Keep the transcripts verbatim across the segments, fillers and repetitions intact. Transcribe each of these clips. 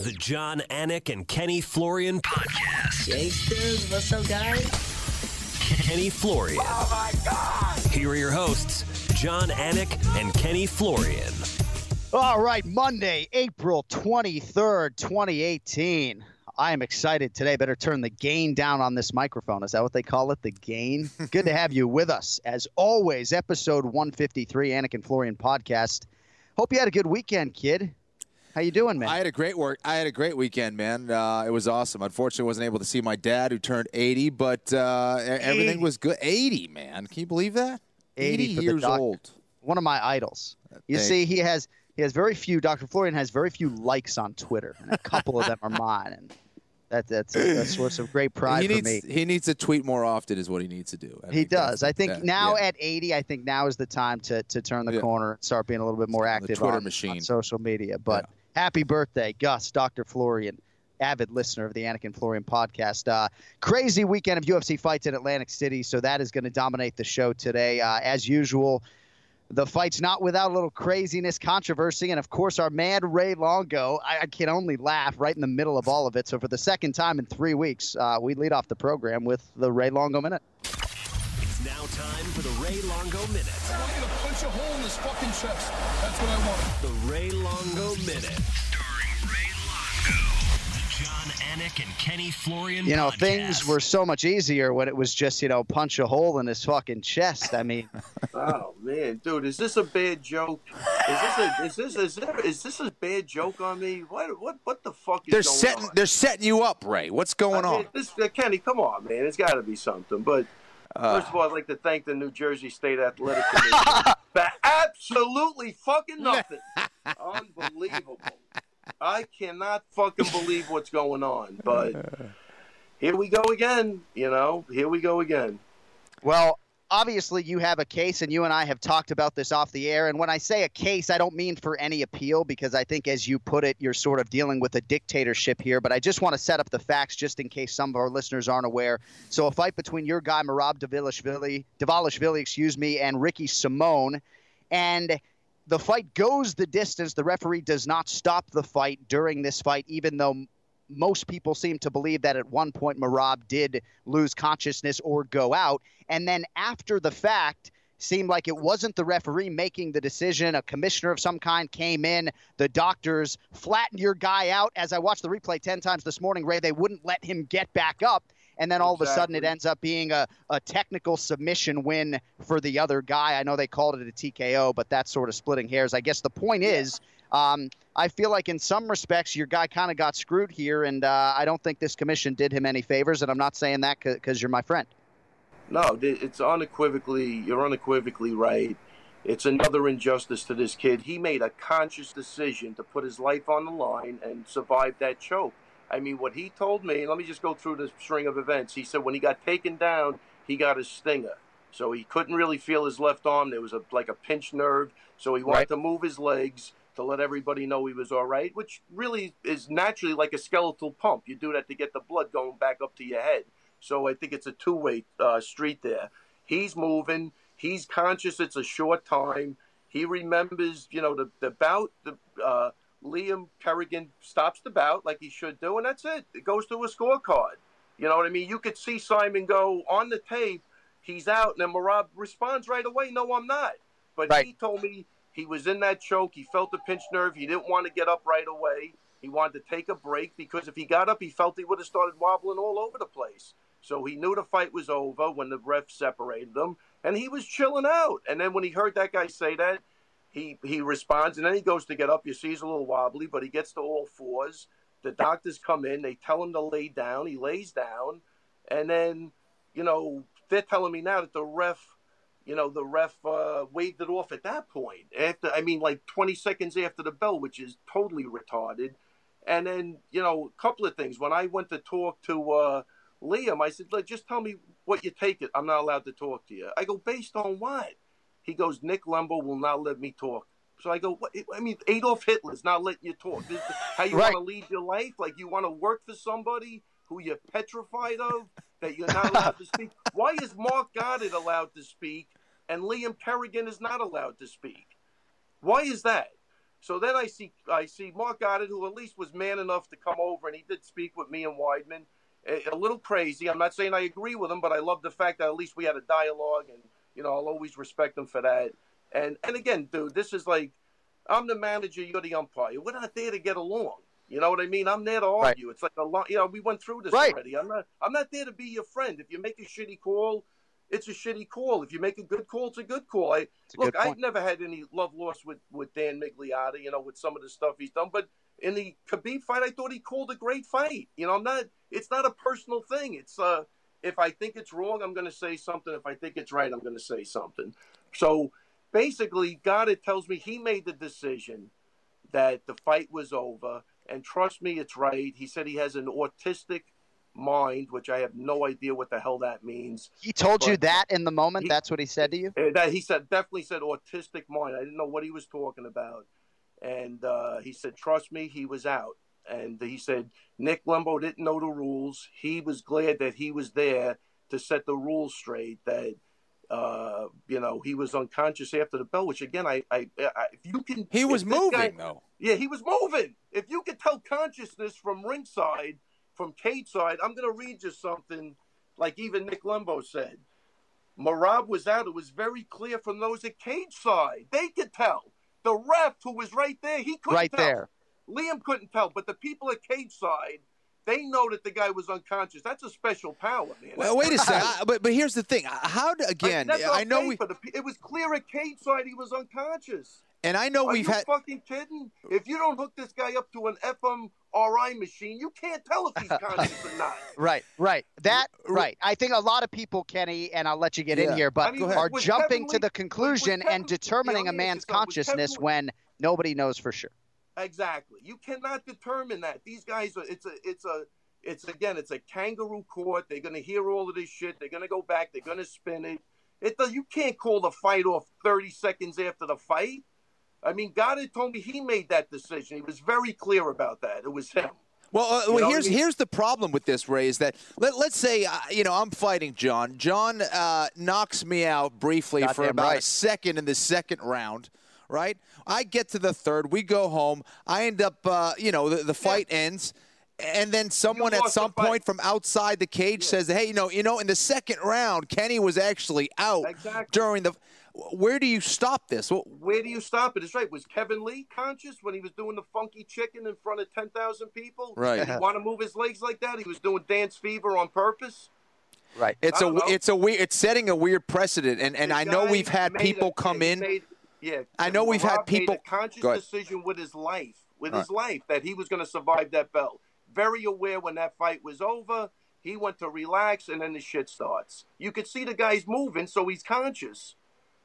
The John Anik and Kenny Florian Podcast. Gangsters, what's up, guys? Kenny Florian. Oh, my God! Here are your hosts, John Anik and Kenny Florian. All right, Monday, April twenty-third, twenty eighteen. I am excited today. Better turn the gain down on this microphone. Is that what they call it, the gain? Good to have you with us. As always, episode one fifty-three, Anik and Florian Podcast. Hope you had a good weekend, kid. How you doing, man? I had a great work. I had a great weekend, man. Uh, it was awesome. Unfortunately, I wasn't able to see my dad, who turned eighty, but uh, everything was good. eighty, man. Can you believe that? eighty, eighty years old. One of my idols. You Thank- see, he has he has very few. Doctor Florian has very few likes on Twitter, and a couple of them are mine, and that that's a, a source of great pride he for needs, me. He needs to tweet more often, is what he needs to do. I He think does. that's- I think yeah, now yeah. at eighty, I think now is the time to to turn the Yeah. corner and start being a little bit more active Twitter on, machine. on social media. But happy birthday, Gus, Doctor Florian, avid listener of the Anik and Florian podcast. Uh, crazy weekend of U F C fights in Atlantic City, so that is going to dominate the show today. Uh, as usual, the fight's not without a little craziness, controversy, and, of course, our man Ray Longo. I, I can only laugh right in the middle of all of it. So for the second time in three weeks, uh, we lead off the program with the Ray Longo Minute. It's now time for the Ray Longo Minute. I want you to punch a hole in his fucking chest. That's what I want. The Ray Longo Minute. Starring Ray Longo. The John Anik and Kenny Florian You know, Podcast. things were so much easier when it was just, you know, punch a hole in his fucking chest. I mean, Oh man, dude, is this a bad joke? Is this a is this is there is this a bad joke on me? What what what the fuck is They're going setting. on? They're setting you up, Ray. What's going I on? mean, this, uh, Kenny, come on, man. It's got to be something. But Uh. first of all, I'd like to thank the New Jersey State Athletic Commission for absolutely fucking nothing. Unbelievable. I cannot fucking believe what's going on. But here we go again. You know, here we go again. well, obviously you have a case, and you and I have talked about this off the air. And when I say a case, I don't mean for any appeal, because I think, as you put it, you're sort of dealing with a dictatorship here. But I just want to set up the facts just in case some of our listeners aren't aware. So a fight between your guy, Merab Dvalishvili, Dvalishvili, excuse me, and Ricky Simone. And the fight goes the distance. The referee does not stop the fight during this fight, even though most people seem to believe that at one point Merab did lose consciousness or go out. And then after the fact, seemed like it wasn't the referee making the decision. A commissioner of some kind came in. The doctors flattened your guy out. As I watched the replay ten times this morning, Ray, they wouldn't let him get back up. And then all of a sudden it Exactly. ends up being a, a technical submission win for the other guy. I know they called it a T K O, but that's sort of splitting hairs. I guess the point is, um, I feel like in some respects your guy kind of got screwed here, and uh, I don't think this commission did him any favors, and I'm not saying that because you're my friend. No, th- it's unequivocally, you're unequivocally right. It's another injustice to this kid. He made a conscious decision to put his life on the line and survive that choke. I mean, what he told me, and let me just go through the string of events. He said when he got taken down, he got a stinger. So he couldn't really feel his left arm. There was a like a pinched nerve. So he wanted Right. to move his legs to let everybody know he was all right, which really is naturally like a skeletal pump. You do that to get the blood going back up to your head. So I think it's a two-way uh, street there. He's moving. He's conscious. It's a short time. He remembers, you know, the, the bout. The, uh, Liam Kerrigan stops the bout like he should do, and that's it. It goes to a scorecard. You know what I mean? You could see Simon go on the tape. He's out, and then Merab responds right away, no, I'm not. But Right. he told me he was in that choke. He felt the pinched nerve. He didn't want to get up right away. He wanted to take a break because if he got up, he felt he would have started wobbling all over the place. So he knew the fight was over when the ref separated them, and he was chilling out. And then when he heard that guy say that, he he responds, and then he goes to get up. You see he's a little wobbly, but he gets to all fours. The doctors come in. They tell him to lay down. He lays down. And then, you know, they're telling me now that the ref, you know, the ref uh, waved it off at that point. After, I mean, like twenty seconds after the bell, which is totally retarded. And then, you know, a couple of things. When I went to talk to uh, Liam, I said, "Look, just tell me what you take it. I'm not allowed to talk to you." I go, "Based on what?" He goes, "Nick Lembo will not let me talk." So I go, what? I mean, Adolf Hitler's not letting you talk. This is how you Right. want to lead your life? Like you want to work for somebody who you're petrified of, that you're not allowed to speak? Why is Mark Goddard allowed to speak and Liam Kerrigan is not allowed to speak? Why is that? So then I see I see Mark Goddard, who at least was man enough to come over, and he did speak with me and Weidman. A, a little crazy. I'm not saying I agree with him, but I love the fact that at least we had a dialogue, and you know I'll always respect him for that. And and again, dude, this is like I'm the manager, you're the umpire. We're not there to get along. You know what I mean? I'm there to argue. Right. It's like a lot. You know, we went through this right. already. I'm not. I'm not there to be your friend. If you make a shitty call, it's a shitty call. If you make a good call, it's a good call. I look. I've never had any love lost with, with Dan Migliotta. You know, with some of the stuff he's done. But in the Khabib fight, I thought he called a great fight. You know, I'm not. It's not a personal thing. It's uh, if I think it's wrong, I'm going to say something. If I think it's right, I'm going to say something. So basically, Goddard tells me he made the decision that the fight was over. And trust me, it's right. He said he has an autistic mind, which I have no idea what the hell that means. He told but you that in the moment? He, That's what he said to you? That he said definitely said autistic mind. I didn't know what he was talking about. And uh, he said, trust me, he was out. And he said Nick Lembo didn't know the rules. He was glad that he was there to set the rules straight, that Uh, you know, he was unconscious after the bell, which again, I, I, I if you can, he was moving guy, though. Yeah, he was moving. If you could tell consciousness from ringside, from cage side, I'm going to read you something like even Nick Lembo said. Marab was out. It was very clear from those at cage side. They could tell. The ref who was right there, he couldn't right tell. There. Liam couldn't tell, but the people at cage side, they know that the guy was unconscious. That's a special power, man. Well, wait a second. I, but but here's the thing. How do, again? Like, I know we. The, it was clear at cage side he was unconscious. And I know Are we've you had. Fucking kidding? If you don't hook this guy up to an F M R I machine, you can't tell if he's conscious or not. Right, right. That right. I think a lot of people, Kenny, and I'll let you get yeah. in here, but I mean, are jumping Kevin to the conclusion Kevin, and determining yeah, a man's consciousness when nobody knows for sure. Exactly. You cannot determine that. These guys are. It's a. It's a. It's again, it's a kangaroo court. They're going to hear all of this shit. They're going to go back. They're going to spin it. It does. You can't call the fight off thirty seconds after the fight. I mean, Goddard told me he made that decision. He was very clear about that. It was him. Well, uh, well here's I mean? here's the problem with this, Ray, is that let, let's say, uh, you know, I'm fighting John. John uh, knocks me out briefly Got for about right. a second in the second round. Right? I get to the third. We go home. I end up, uh, you know, the, the fight yeah. ends. And then someone at some point from outside the cage yeah. says, hey, you know, you know, in the second round, Kenny was actually out exactly. during the – where do you stop this? Well, where do you stop it? It's right. Was Kevin Lee conscious when he was doing the funky chicken in front of ten thousand people? Right. Did he want to move his legs like that? He was doing dance fever on purpose? Right. It's a know. it's a weird it's setting a weird precedent, and, and I know we've had people a, come yeah, in. Made, yeah. I know we've Rob had people made a conscious decision with his life, with All his right. life, that he was going to survive that bell. Very aware when that fight was over. He went to relax, and then the shit starts. You could see the guy's moving, so he's conscious.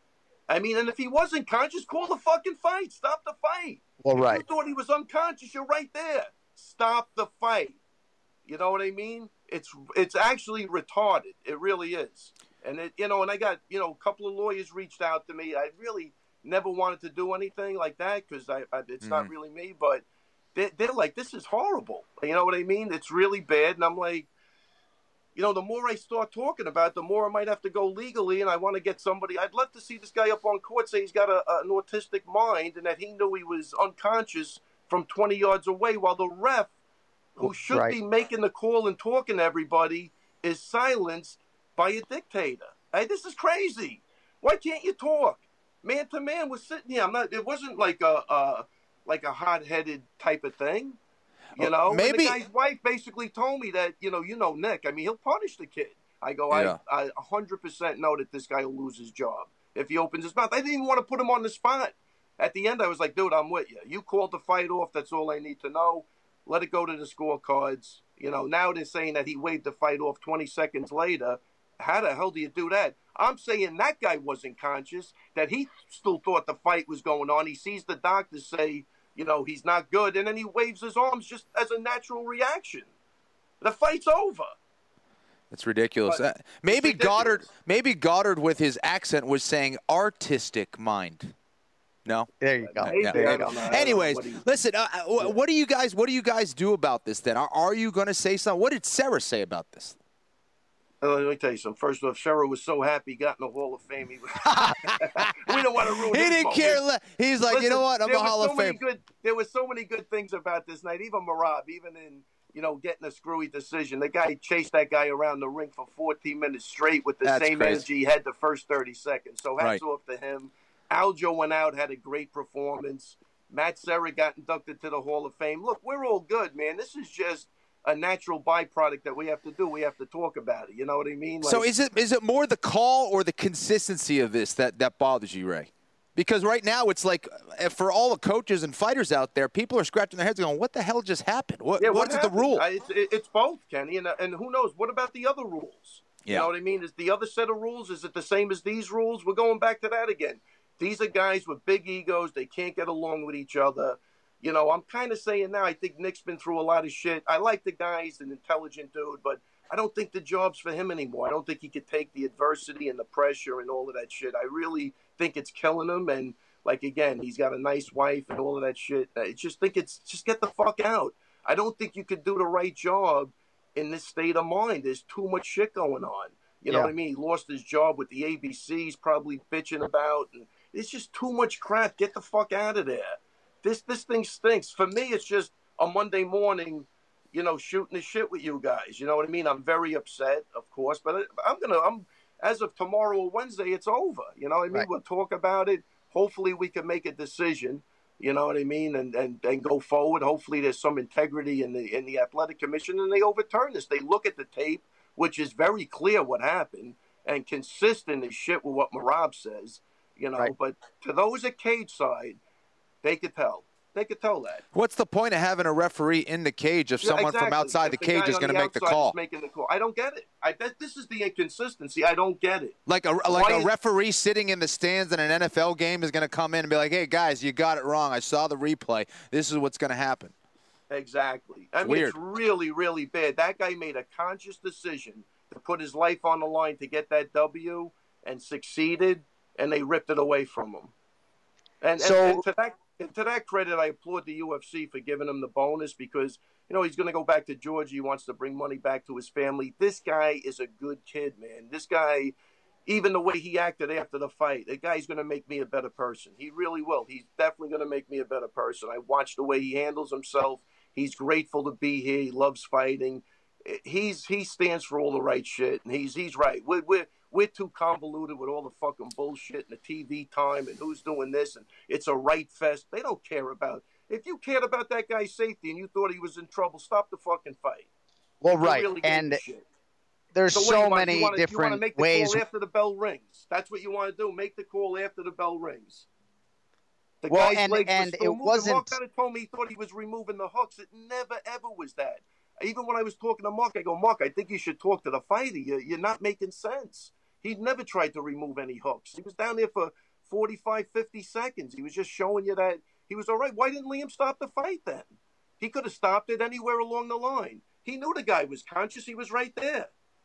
I mean, and if he wasn't conscious, call the fucking fight. Stop the fight. Well, if right. you thought he was unconscious, you're right there. Stop the fight. You know what I mean? It's it's actually retarded. It really is. And, it, you know, and I got, you know, a couple of lawyers reached out to me. I really never wanted to do anything like that because I, I, it's mm-hmm. not really me, but They're, they're like, this is horrible. You know what I mean? It's really bad. And I'm like, you know, the more I start talking about it, the more I might have to go legally. And I want to get somebody. I'd love to see this guy up on court say he's got a, an autistic mind and that he knew he was unconscious from twenty yards away while the ref, who should right. be making the call and talking to everybody, is silenced by a dictator. Hey, this is crazy. Why can't you talk? Man to man was sitting here. I'm not. It wasn't like a. a like a hot-headed type of thing, you know? Maybe. And the guy's wife basically told me that, you know, you know, Nick, I mean, he'll punish the kid. I go, yeah. I, I one hundred percent know that this guy will lose his job if he opens his mouth. I didn't even want to put him on the spot. At the end, I was like, dude, I'm with you. You called the fight off. That's all I need to know. Let it go to the scorecards. You know, now they're saying that he waved the fight off twenty seconds later. How the hell do you do that? I'm saying that guy wasn't conscious, that he still thought the fight was going on. He sees the doctor say, you know, he's not good, and then he waves his arms just as a natural reaction. The fight's over. It's ridiculous. Uh, maybe it's ridiculous. Goddard, maybe Goddard with his accent was saying artistic mind. No, there you go. Uh, yeah. There you go. Anyways, listen. Uh, what do you guys? What do you guys do about this? Then are, are you going to say something? What did Sarah say about this? Uh, let me tell you something. First off, Sherrill was so happy he got in the Hall of Fame. He was we don't want to ruin He his didn't moment. care. Le- He's like, Listen, you know what? I'm there a was Hall so of many Fame. Good, there were so many good things about this night. Even Marab, even in, you know, getting a screwy decision. The guy chased that guy around the ring for fourteen minutes straight with the That's same crazy. energy he had the first thirty seconds. So hats Right. off to him. Aljo went out, had a great performance. Matt Serra got inducted to the Hall of Fame. Look, we're all good, man. This is just a natural byproduct that we have to do. We have to talk about it. You know what I mean? Like, So is it is it more the call or the consistency of this that, that bothers you, Ray? Because right now it's like, uh, for all the coaches and fighters out there, people are scratching their heads going, what the hell just happened? What, yeah, what's what the happened? rule? I, it's, it, it's both, Kenny. And, and who knows? What about the other rules? Yeah. You know what I mean? Is the other set of rules, is it the same as these rules? We're going back to that again. These are guys with big egos. They can't get along with each other. You know, I'm kind of saying now, I think Nick's been through a lot of shit. I like the guy. He's an intelligent dude, but I don't think the job's for him anymore. I don't think he could take the adversity and the pressure and all of that shit. I really think it's killing him. And, like, again, he's got a nice wife and all of that shit. I just think it's just get the fuck out. I don't think you could do the right job in this state of mind. There's too much shit going on. You know Yeah. what I mean? He lost his job with the A B C's, probably bitching about. And it's just too much crap. Get the fuck out of there. This this thing stinks. For me, it's just a Monday morning, you know, shooting the shit with you guys. You know what I mean? I'm very upset, of course, but I'm gonna. I'm as of tomorrow or Wednesday, it's over. You know what I mean? Right. We'll talk about it. Hopefully, we can make a decision. You know what I mean? And and and go forward. Hopefully, there's some integrity in the in the athletic commission, and they overturn this. They look at the tape, which is very clear what happened, and consistent as shit with what Marab says. You know, Right. but to those at cage side, they could tell. They could tell that. What's the point of having a referee in the cage if Yeah, someone from exactly. outside If the the cage guy is on going to the make the outside is call? making the call. I don't get it. I that, this is the inconsistency. I don't get it. Like a like Why a is- referee sitting in the stands in an N F L game is going to come in and be like, "Hey guys, you got it wrong. I saw the replay. This is what's going to happen." Exactly. I mean, Weird. it's really, really bad. That guy made a conscious decision to put his life on the line to get that W and succeeded, and they ripped it away from him. And, So- and, and to that and to that credit, I applaud the U F C for giving him the bonus because, you know, he's going to go back to Georgia. He wants to bring money back to his family. This guy is a good kid, man. This guy, even the way he acted after the fight, the guy's going to make me a better person. He really will. He's definitely going to make me a better person. I watched the way he handles himself. He's grateful to be here. He loves fighting. He's he stands for all the right shit, and he's he's right. We're we're we're too convoluted with all the fucking bullshit and the T V time and who's doing this and it's a right fest. They don't care about. If you cared about that guy's safety and you thought he was in trouble, stop the fucking fight. Well, You right. really gave And a shit. there's So what, so you want- many you wanna, you wanna different make the ways. call after the bell rings. That's what you want to do. Make the call after the bell rings. The Well, guy's and- legs were and still it moving. wasn't- Mark kind of told me he thought he was removing the hooks. It never ever was that. Even when I was talking to Mark, I go, Mark, I think you should talk to the fighter. You, you're not making sense. He never tried to remove any hooks. He was down there for forty-five, fifty seconds. He was just showing you that he was all right. Why didn't Liam stop the fight then? He could have stopped it anywhere along the line. He knew the guy was conscious. He was right there.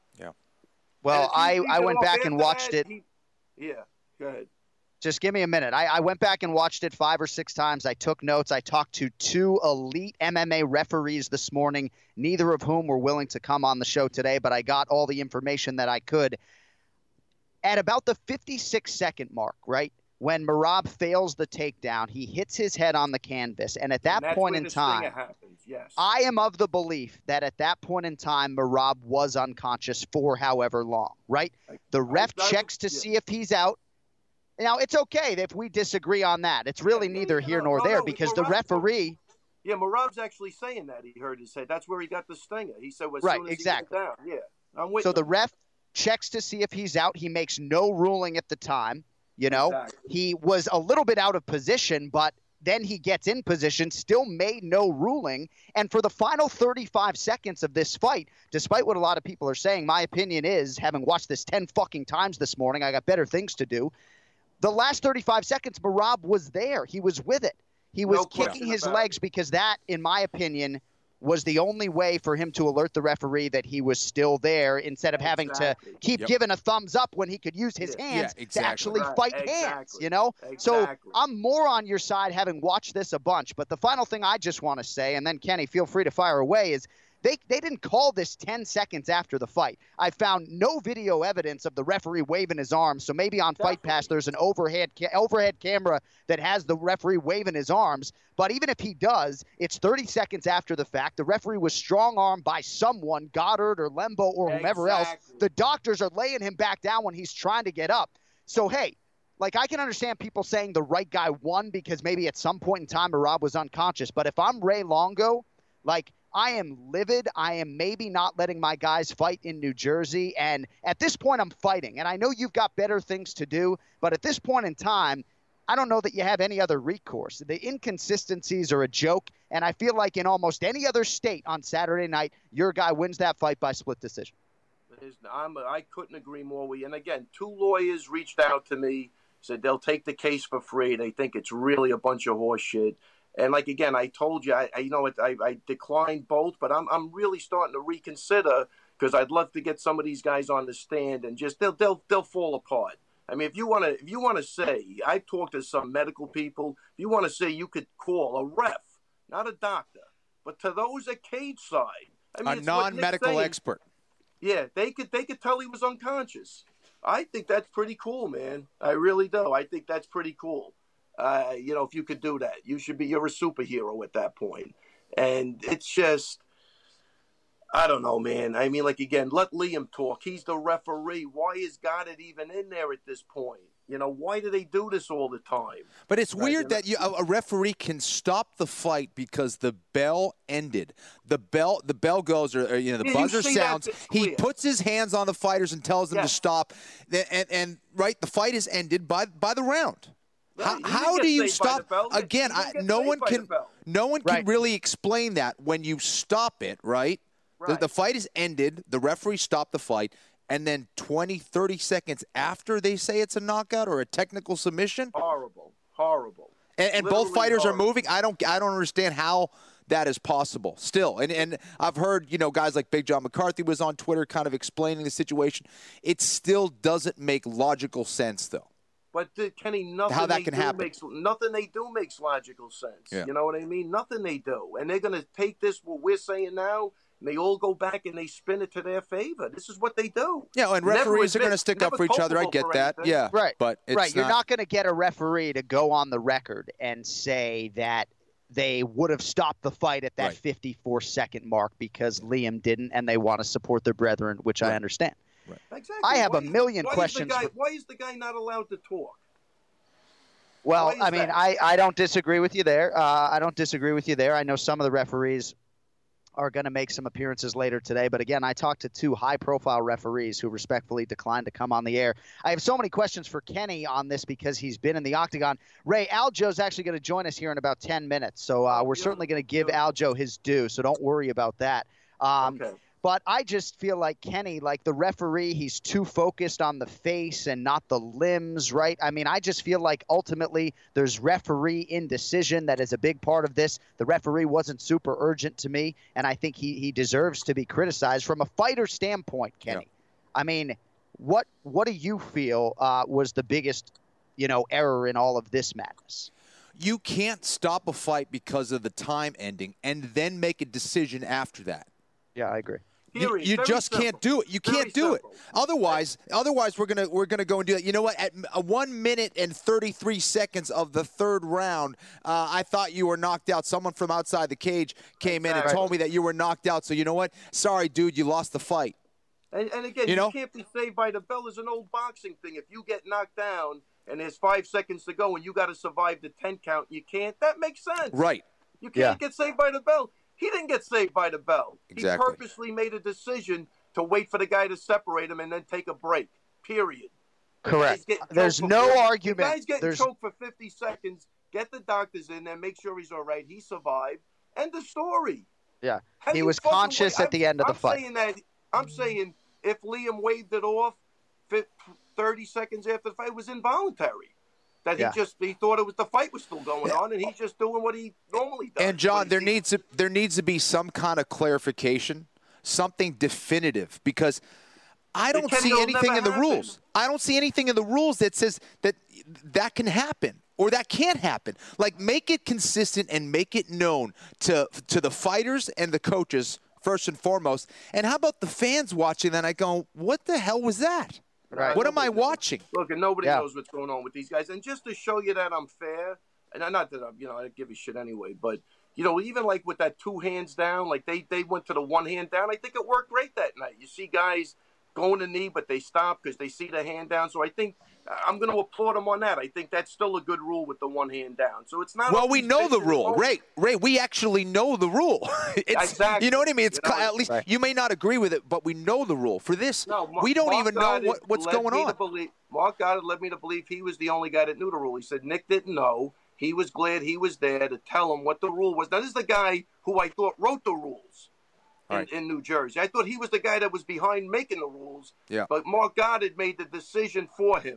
Well, And if he I, leaves I it went off back and after watched that, it. he- yeah, go ahead. Just give me a minute. I, I went back and watched it five or six times. I took notes. I talked to two elite M M A referees this morning, neither of whom were willing to come on the show today, but I got all the information that I could. At about the fifty-six second mark, right, when Marab fails the takedown, he hits his head on the canvas. And at that And that's point where in the stinger time, happens. Yes. I am of the belief that at that point in time, Marab was unconscious for however long, right? The ref I- I- checks to yeah. see if he's out. Now, it's okay if we disagree on that. It's really Yeah, neither yeah, here no, nor no, there no, because it's the Marab. referee, Yeah, Marab's actually saying that he hurt his head. That's where he got the stinger. He said, well, as Right, soon as exactly. he went down. Yeah, I'm with so you. the ref checks to see if he's out. He makes no ruling at the time. You know, Exactly. he was a little bit out of position, but then he gets in position, still made no ruling. And for the final thirty-five seconds of this fight, despite what a lot of people are saying, my opinion is, having watched this ten fucking times this morning, I got better things to do. The last thirty-five seconds, Marab was there. He was with it. He was No kicking question his about legs because that, in my opinion, was the only way for him to alert the referee that he was still there instead of having to Exactly. keep Yep. giving a thumbs up when he could use his Yeah. hands Yeah, to exactly. actually Right. fight hands, Exactly. you know? So Exactly. I'm more on your side having watched this a bunch. But the final thing I just want to say, and then Kenny, feel free to fire away, is They they didn't call this ten seconds after the fight. I found no video evidence of the referee waving his arms. So maybe on Fight Pass there's an overhead ca- overhead camera that has the referee waving his arms. But even if he does, it's thirty seconds after the fact. The referee was strong-armed by someone, Goddard or Lembo or whomever Exactly. else. The doctors are laying him back down when he's trying to get up. So, hey, like I can understand people saying the right guy won because maybe at some point in time Merab was unconscious. But if I'm Ray Longo, like – I am livid. I am maybe not letting my guys fight in New Jersey. And at this point, I'm fighting. And I know you've got better things to do. But at this point in time, I don't know that you have any other recourse. The inconsistencies are a joke. And I feel like in almost any other state on Saturday night, your guy wins that fight by split decision. I'm, I couldn't agree more with you. And again, two lawyers reached out to me, said they'll take the case for free. They think it's really a bunch of horse shit. And like again, I told you, I, I you know, I, I declined both, but I'm I'm really starting to reconsider because I'd love to get some of these guys on the stand and just they'll they'll they'll fall apart. I mean, if you want to if you want to say, I've talked to some medical people. If you want to say you could call a ref, not a doctor, but to those at cage side, I mean, a non-medical expert. Yeah, they could they could tell he was unconscious. I think that's pretty cool, man. I really do. I think that's pretty cool. Uh, you know, if you could do that, you should be, you're a superhero at that point. And it's just, I don't know, man. I mean, like, again, let Liam talk. He's the referee. Why is Goddard even in there at this point? You know, why do they do this all the time? But it's Right, weird you know? that you, a a referee can stop the fight because the bell ended. The bell, the bell goes, or, or you know, the Yeah, you buzzer see that sounds. it's He clear. puts his hands on the fighters and tells them Yeah. to stop. And, and, and right, the fight is ended by by the round. Right, How, he didn't how get do you saved by the stop? bell. He Again, didn't I, get no saved one by the can. bell. No one Right. can really explain that when you stop it. Right. The, Right. the fight is ended. The referee stopped the fight. And then twenty, thirty seconds after they say it's a knockout or a technical submission, Horrible, horrible. and, and both Literally fighters are horrible. moving. I don't, I don't understand how that is possible. Still, and and I've heard you know guys like Big John McCarthy was on Twitter, kind of explaining the situation. It still doesn't make logical sense, though. But uh, Kenny, nothing How that they can do happen. makes nothing they do makes logical sense. Yeah. You know what I mean? Nothing they do, and they're going to take this what we're saying now, and they all go back and they spin it to their favor. This is what they do. Yeah, and Never referees are going to admit- stick up never for each other. I culpable get for that. anything. Yeah, Right. But it's right. You're not, not going to get a referee to go on the record and say that they would have stopped the fight at that Right. fifty-four second mark because Liam didn't and they want to support their brethren, which I Right. understand. Exactly. I have Why a is- million why questions Is the guy, for- why is the guy not allowed to talk? Well, Why is I mean, that? I, I don't disagree with you there. Uh, I don't disagree with you there. I know some of the referees are going to make some appearances later today. But again, I talked to two high-profile referees who respectfully declined to come on the air. I have so many questions for Kenny on this because he's been in the octagon. Ray, Aljo's actually going to join us here in about ten minutes. So uh, we're certainly going to give Aljo his due, so don't worry about that. Um, Okay. But I just feel like Kenny, like the referee, he's too focused on the face and not the limbs, right? I mean, I just feel like ultimately there's referee indecision that is a big part of this. The referee wasn't super urgent to me, and I think he, he deserves to be criticized from a fighter standpoint, Kenny. Yeah. I mean, what what do you feel uh, was the biggest, you know, error in all of this madness? You can't stop a fight because of the time ending and then make a decision after that. Yeah, I agree. You, Period. you Very just simple. can't do it. You Very can't do simple. it. Otherwise, otherwise we're gonna we're gonna go and do that. You know what? At a one minute and thirty-three seconds of the third round, uh, I thought you were knocked out. Someone from outside the cage came in and Exactly. told me that you were knocked out. So you know what? Sorry, dude, you lost the fight. And, and again, You you, know? can't be saved by the bell. It's an old boxing thing. If you get knocked down and there's five seconds to go and you got to survive the ten count, you can't. That makes sense. Right. You can't Yeah. get saved by the bell. He didn't get saved by the bell. Exactly. He purposely made a decision to wait for the guy to separate him and then take a break. Period. Correct. He's getting There's choked for no fifty argument. The guy's getting There's choked for fifty seconds. Get the doctors in there. Make sure he's all right. He survived. End of story. yeah. How do He you was fucking conscious wait? at the end of the I'm fight. Saying that, I'm saying if Liam waved it off thirty seconds after the fight, it was involuntary. That Yeah. he just he thought it was the fight was still going on, and he's just doing what he normally does. And John, What he there sees- needs to there needs to be some kind of clarification, something definitive, because I don't Kenny, see it'll anything never in the happen. rules. I don't see anything in the rules that says that that can happen or that can't happen. Like, make it consistent and make it known to to the fighters and the coaches first and foremost. And how about the fans watching that? I go, what the hell was that? Right. What am I Nobody- watching? Look, and nobody Yeah. knows what's going on with these guys. And just to show you that I'm fair, and not that I'm, you know, I don't give a shit anyway, but, you know, even like with that two hands down, like they, they went to the one hand down, I think it worked great that night. You see guys going to knee, but they stop because they see the hand down. So I think I'm going to applaud them on that. I think that's still a good rule with the one hand down. So it's not. Well, we know the rule, Ray. Ray, we actually know the rule. It's, Exactly. You know what I mean? It's You know, at least right. you may not agree with it, but we know the rule. For this, No, Ma- we don't Mark even know Goddard what, what's led going me on. To believe, Mark Goddard led me to believe he was the only guy that knew the rule. He said Nick didn't know. He was glad he was there to tell him what the rule was. Now, this is the guy who I thought wrote the rules in, Right. in New Jersey. I thought he was the guy that was behind making the rules. Yeah. But Mark Goddard made the decision for him.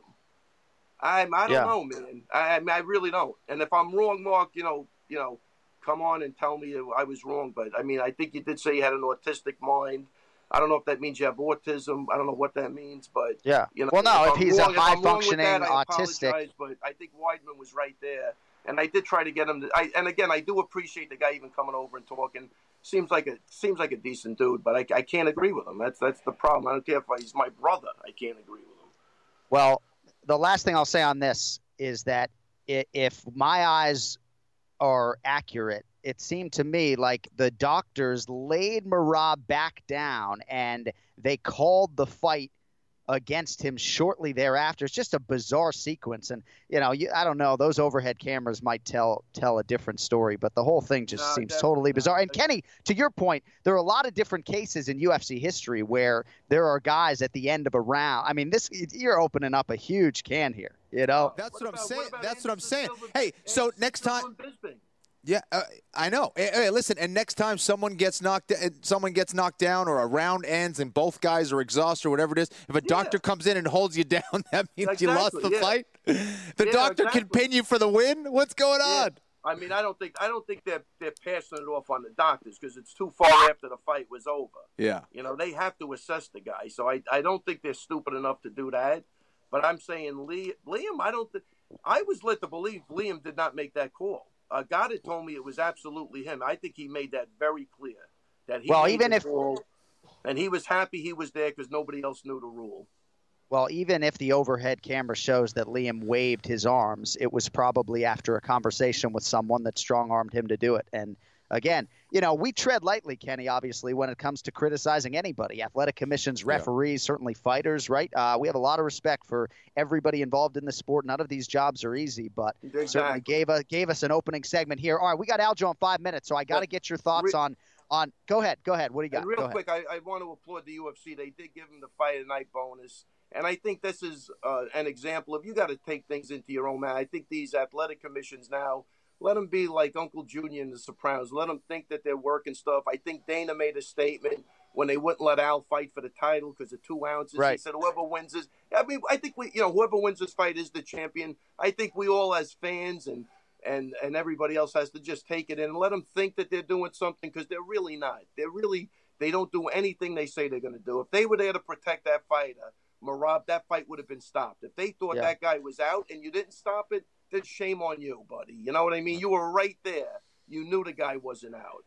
I, I don't Yeah. know, man. I, I mean, I really don't. And if I'm wrong, Mark, you know, you know, come on and tell me I was wrong. But I mean, I think you did say you had an autistic mind. I don't know if that means you have autism. I don't know what that means, but Yeah. you know, Well, no, if I'm he's a wrong- I'm wrong with high-functioning that, I autistic- apologize, but I think Weidman was right there, and I did try to get him to. I, and again, I do appreciate the guy even coming over and talking. Seems like a seems like a decent dude, but I, I can't agree with him. That's that's the problem. I don't care if he's my brother. I can't agree with him. Well, the last thing I'll say on this is that i- if my eyes are accurate, it seemed to me like the doctors laid Merab back down and they called the fight against him shortly thereafter. It's just a bizarre sequence. And, you know, you, I don't know, those overhead cameras might tell tell a different story, but the whole thing just No, seems definitely totally not. bizarre. And Kenny, to your point, there are a lot of different cases in U F C history where there are guys at the end of a round. I mean, this you're opening up a huge can here, you know? That's what, I'm about- saying. about That's what I'm Anderson saying. Silva- Hey, so Anderson next Silva time. and Bisping? Yeah, uh, I know. Hey, hey, listen, and next time someone gets knocked, uh, someone gets knocked down, or a round ends and both guys are exhausted, or whatever it is. If a doctor comes in and holds you down, that means you lost Exactly, the yeah. fight. The Yeah, doctor can exactly. pin you for the win. What's going Yeah. on? I mean, I don't think I don't think they're they're passing it off on the doctors because it's too far after the fight was over. Yeah. You know, they have to assess the guy. So I, I don't think they're stupid enough to do that. But I'm saying Lee, Liam, I don't. Th- I was led to believe Liam did not make that call. Uh, Goddard told me it was absolutely him. I think he made that very clear that he Well, made even the if- call, and he was happy he was there because nobody else knew the rule. Well, even if the overhead camera shows that Liam waved his arms, it was probably after a conversation with someone that strong-armed him to do it. And again, you know, we tread lightly, Kenny, obviously, when it comes to criticizing anybody. Athletic commissions, referees, certainly fighters, right? Uh, we have a lot of respect for everybody involved in the sport. None of these jobs are easy, but Exactly. certainly gave, a, gave us an opening segment here. All right, we got Aljo in five minutes, so I got to get your thoughts Re- on on. Go ahead, go ahead. What do you got? And real go ahead. quick, I, I want to applaud the U F C. They did give him the fight of the night bonus. And I think this is uh, an example of you got to take things into your own man. I think these athletic commissions now, let them be like Uncle Junior in The Sopranos. Let them think that they're working stuff. I think Dana made a statement when they wouldn't let Al fight for the title because of two ounces. Right. He said whoever wins this. I mean, I think we, you know, whoever wins this fight is the champion. I think we all as fans and and and everybody else has to just take it in and let them think that they're doing something because they're really not. They're really they don't do anything they say they're going to do. If they were there to protect that fighter, Merab, that fight would have been stopped. If they thought Yeah. that guy was out and you didn't stop it, then shame on you, buddy. You know what I mean? You were right there. You knew the guy wasn't out.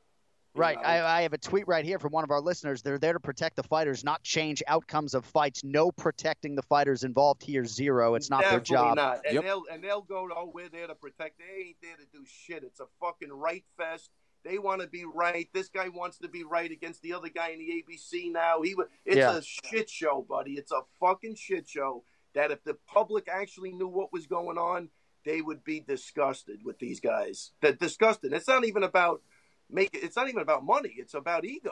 You Right. know? I, I have a tweet right here from one of our listeners. They're there to protect the fighters, not change outcomes of fights. No protecting the fighters involved here. Zero. It's not Definitely their job. Not. And Yep. they'll and they'll go, oh, we're there to protect. They ain't there to do shit. It's a fucking right fest. They want to be right. This guy wants to be right against the other guy in the A B C now. He wa- It's Yeah. a shit show, buddy. It's a fucking shit show that if the public actually knew what was going on, they would be disgusted with these guys. They're disgusted. It's not even about make. It's not even about money. It's about ego.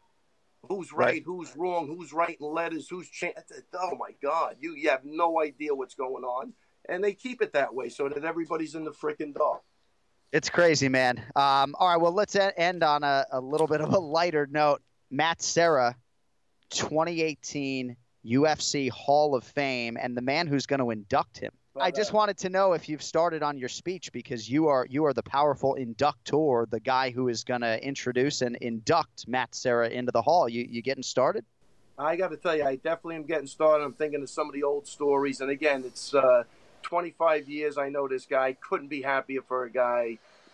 Who's right, Right. who's wrong, who's writing letters, who's cha- oh my God, you, you have no idea what's going on. And they keep it that way so that everybody's in the freaking dark. It's crazy, man. Um, all right, well, let's e- end on a, a little bit of a lighter note. Matt Serra, twenty eighteen U F C Hall of Fame, and the man who's going to induct him. I just wanted to know if you've started on your speech because you are you are the powerful inductor, the guy who is going to introduce and induct Matt Serra into the hall. You you getting started? I got to tell you, I definitely am getting started. I'm thinking of some of the old stories. And again, it's uh, twenty-five years I know this guy. Couldn't be happier for a guy.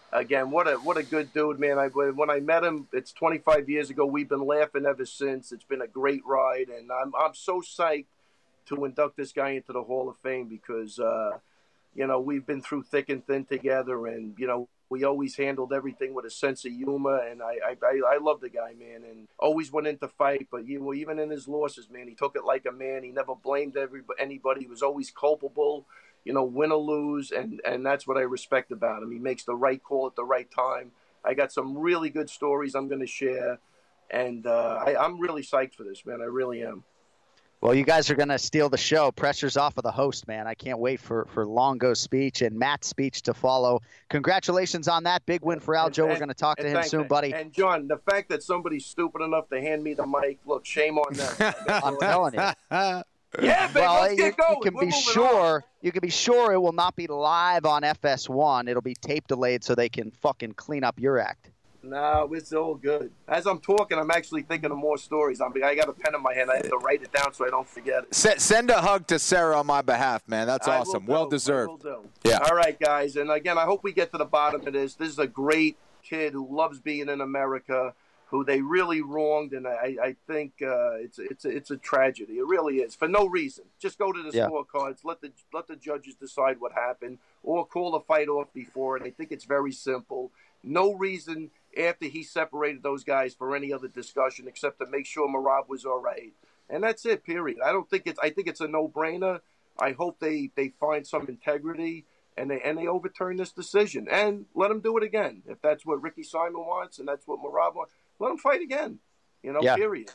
again, what a what a good dude, man. I when I met him, it's twenty-five years ago. We've been laughing ever since. It's been a great ride, and I'm I'm so psyched to induct this guy into the Hall of Fame because uh, you know we've been through thick and thin together, and you know we always handled everything with a sense of humor, and I I, I love the guy, man, and always went in to fight, but you know, even in his losses, man, he took it like a man. He never blamed every anybody. He was always culpable. You know, win or lose, and, and that's what I respect about him. He makes the right call at the right time. I got some really good stories I'm going to share, and uh, I, I'm really psyched for this, man. I really am. Well, you guys are going to steal the show. Pressure's off of the host, man. I can't wait for, for Longo's speech and Matt's speech to follow. Congratulations on that. Big win for Aljo. We're going to talk to him soon, you. buddy. And, John, the fact that somebody's stupid enough to hand me the mic, look, shame on them. I'm telling you. Yeah, babe, well, let's you, get going. you can We're be moving sure on. you can be sure it will not be live on F S one. It'll be tape delayed so they can fucking clean up your act. No, it's all good. As I'm talking, I'm actually thinking of more stories. I'm, I got a pen in my hand. I have to write it down so I don't forget it. S- send a hug to Sarah on my behalf, man. That's I awesome. will do. Well I deserved. will do. Yeah. All right, guys. And again, I hope we get to the bottom of this. This is a great kid who loves being in America, who they really wronged, and I, I think uh, it's it's a, it's a tragedy. It really is for no reason. Just go to the Yeah. scorecards, let the let the judges decide what happened, or call the fight off before. And I think it's very simple. No reason after he separated those guys for any other discussion except to make sure Merab was all right, and that's it. Period. I don't think it's. I think it's a no-brainer. I hope they, they find some integrity and they and they overturn this decision and let him do it again if that's what Ricky Simon wants and that's what Merab wants. Let him fight again, you know, Yeah. period.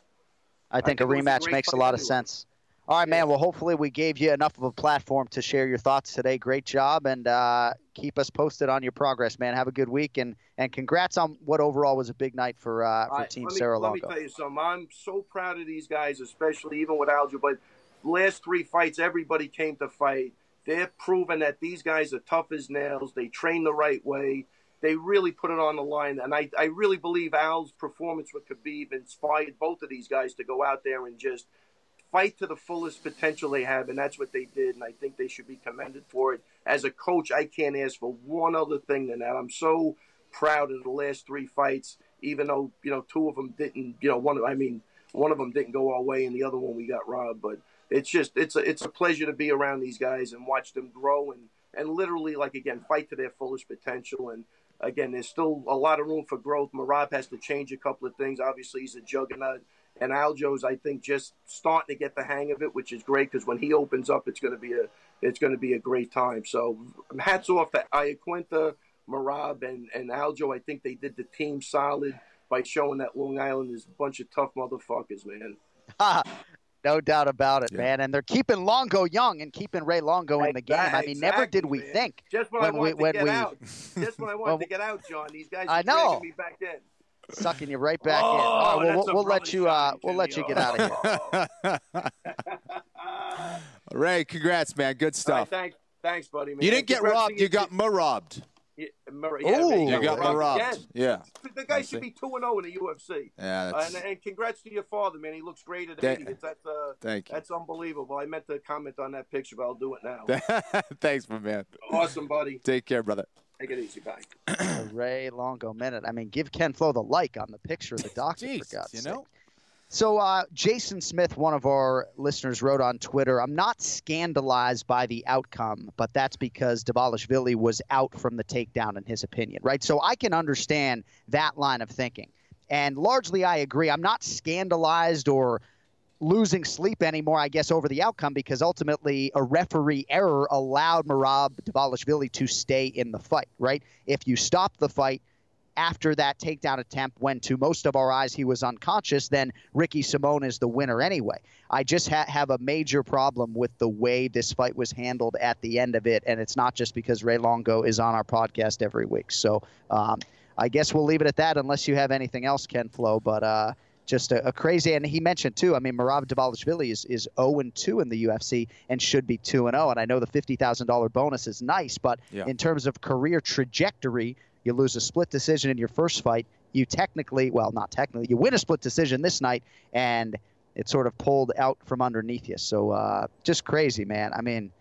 I think, I a think it was a rematch great makes a fight lot of anyway. sense. All right, man. Well, hopefully we gave you enough of a platform to share your thoughts today. Great job, and uh, keep us posted on your progress, man. Have a good week, and, and congrats on what overall was a big night for uh, for I- Team let me, Sarah Let me Longo. tell you something. I'm so proud of these guys, especially even with Aljo. But last three fights, everybody came to fight. They're proving that these guys are tough as nails. They train the right way. They really put it on the line. And I, I really believe Al's performance with Khabib inspired both of these guys to go out there and just fight to the fullest potential they have. And that's what they did. And I think they should be commended for it. As a coach, I can't ask for one other thing than that. I'm so proud of the last three fights, even though, you know, two of them didn't, you know, one, I mean, one of them didn't go our way and the other one we got robbed. But it's just, it's a, it's a pleasure to be around these guys and watch them grow and, and literally, like, again, fight to their fullest potential. And again, there's still a lot of room for growth. Merab has to change a couple of things. Obviously, he's a juggernaut. And Aljo's, I think, just starting to get the hang of it, which is great because when he opens up, it's going to be a it's going to be a great time. So hats off to Iaquinta, Merab, and, and Aljo. I think they did the team solid by showing that Long Island is a bunch of tough motherfuckers, man. No doubt about it, Yeah. man. And they're keeping Longo young and keeping Ray Longo in the game. I mean, never did we man. think Just when, when I we wanted to when get we out. Just when I wanted Well, to get out, John, these guys I are know. dragging me back in. sucking you right back Oh, in. All right, well, that's we'll, a we'll let brother you uh, shine, we'll let you Jimmy. get out of here. Oh. Ray, congrats, man. Good All right, stuff. thanks, thanks, buddy. Man. You didn't get Congrats to robbed. You got Marobbed. Yeah, Mer- Ooh. yeah, man, You got robbed robbed. again. Yeah. The guy I see. should be two and zero in the U F C. Yeah, Uh, that's, and, and congrats to your father, man. He looks great at Thank- eighty. It's, that's uh, thank you. that's unbelievable. I meant to comment on that picture, but I'll do it now. Thanks, my man. Awesome, buddy. Take care, brother. Take it easy, bye. The Ray Longo minute. I mean, give Ken Flo the like on the picture of the doctor, Jeez, for God's you sake. know? So uh, Jason Smith, one of our listeners, wrote on Twitter, I'm not scandalized by the outcome, but that's because Dvalishvili was out from the takedown in his opinion, right? So I can understand that line of thinking. And largely I agree. I'm not scandalized or losing sleep anymore, I guess, over the outcome because ultimately a referee error allowed Merab Dvalishvili to stay in the fight, right? If you stop the fight after that takedown attempt when to most of our eyes he was unconscious, then Ricky Simón is the winner anyway. I just ha- have a major problem with the way this fight was handled at the end of it, and it's not just because Ray Longo is on our podcast every week. So um, I guess we'll leave it at that unless you have anything else, Ken Flo, but uh, just a, a crazy, and he mentioned too, I mean, Merab Dvalishvili is, is oh and two in the U F C and should be two and oh, and I know the fifty thousand dollars bonus is nice, but Yeah. in terms of career trajectory, you lose a split decision in your first fight. You technically, well, not technically, you win a split decision this night, and it's sort of pulled out from underneath you. So uh, just crazy, man. I mean,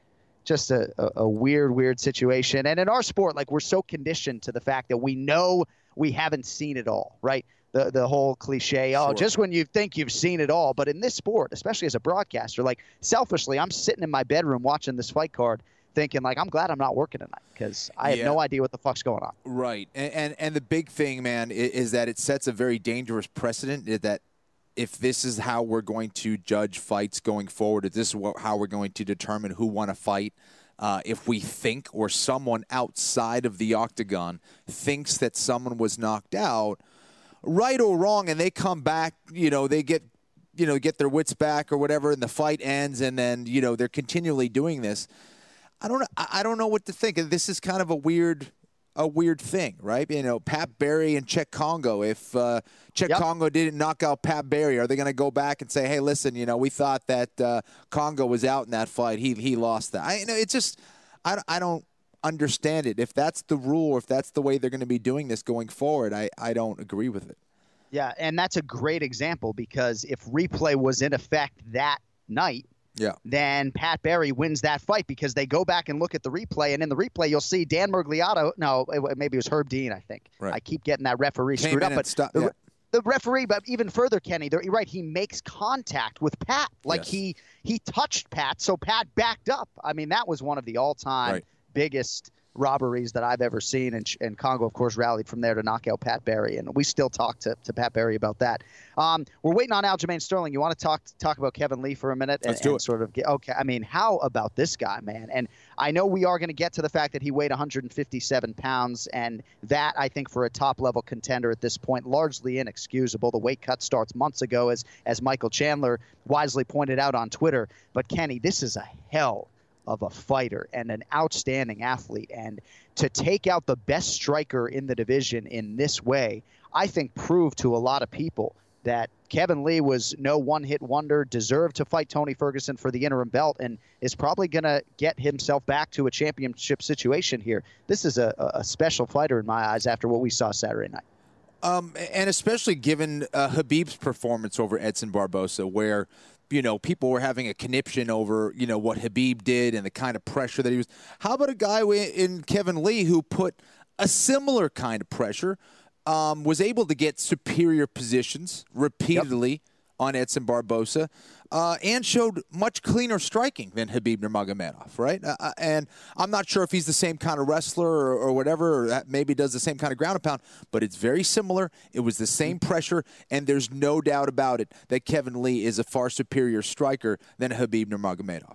just a, a, a weird, weird situation. And in our sport, like, we're so conditioned to the fact that we know we haven't seen it all, right? The the whole cliche, oh, sure. just when you think you've seen it all. But in this sport, especially as a broadcaster, like, selfishly, I'm sitting in my bedroom watching this fight card thinking, like, I'm glad I'm not working tonight because I have yeah. no idea what the fuck's going on. Right. And, and, and the big thing, man, is, is that it sets a very dangerous precedent that if this is how we're going to judge fights going forward, if this is what, how we're going to determine who won a fight, uh, if we think or someone outside of the octagon thinks that someone was knocked out, right or wrong, and they come back, you know, they get, you know, get their wits back or whatever, and the fight ends, and then, you know, they're continually doing this. I don't know. I don't know what to think. This is kind of a weird, a weird thing, right? You know, Pat Barry and Cheick Kongo. If uh, Cheick yep. Kongo didn't knock out Pat Barry, are they going to go back and say, "Hey, listen, you know, we thought that uh, Kongo was out in that fight. He he lost that." I you know it's just, I I don't understand it. If that's the rule, or if that's the way they're going to be doing this going forward, I I don't agree with it. Yeah, and that's a great example because if replay was in effect that night, yeah. then Pat Barry wins that fight because they go back and look at the replay, and in the replay you'll see Dan Miragliotta. No, it, maybe it was Herb Dean, I think. Right. I keep getting that referee Came screwed up. But stop, the, yeah. the referee, but even further, Kenny, you're right, he makes contact with Pat. Like yes. he, he touched Pat, so Pat backed up. I mean, that was one of the all-time right. biggest robberies that I've ever seen, and, and Kongo, of course, rallied from there to knock out Pat Barry, and we still talk to, to Pat Barry about that. Um, we're waiting on Aljamain Sterling. You want to talk talk about Kevin Lee for a minute? And, Let's do and it. Sort of get, okay, I mean, how about this guy, man? And I know we are going to get to the fact that he weighed one hundred fifty-seven pounds, and that, I think, for a top-level contender at this point, largely inexcusable. The weight cut starts months ago, as as Michael Chandler wisely pointed out on Twitter. But, Kenny, this is a hell of a fighter and an outstanding athlete, and to take out the best striker in the division in this way, I think proved to a lot of people that Kevin Lee was no one-hit wonder, deserved to fight Tony Ferguson for the interim belt, and is probably going to get himself back to a championship situation here. This is a, a special fighter in my eyes after what we saw Saturday night. Um, and especially given uh, Khabib's performance over Edson Barboza, where you know, people were having a conniption over, you know, what Khabib did and the kind of pressure that he was. How about a guy in Kevin Lee who put a similar kind of pressure, um, was able to get superior positions repeatedly yep. on Edson Barboza, uh, and showed much cleaner striking than Khabib Nurmagomedov, right? Uh, and I'm not sure if he's the same kind of wrestler or, or whatever, or that maybe does the same kind of ground and pound, but it's very similar. It was the same pressure, and there's no doubt about it that Kevin Lee is a far superior striker than Khabib Nurmagomedov.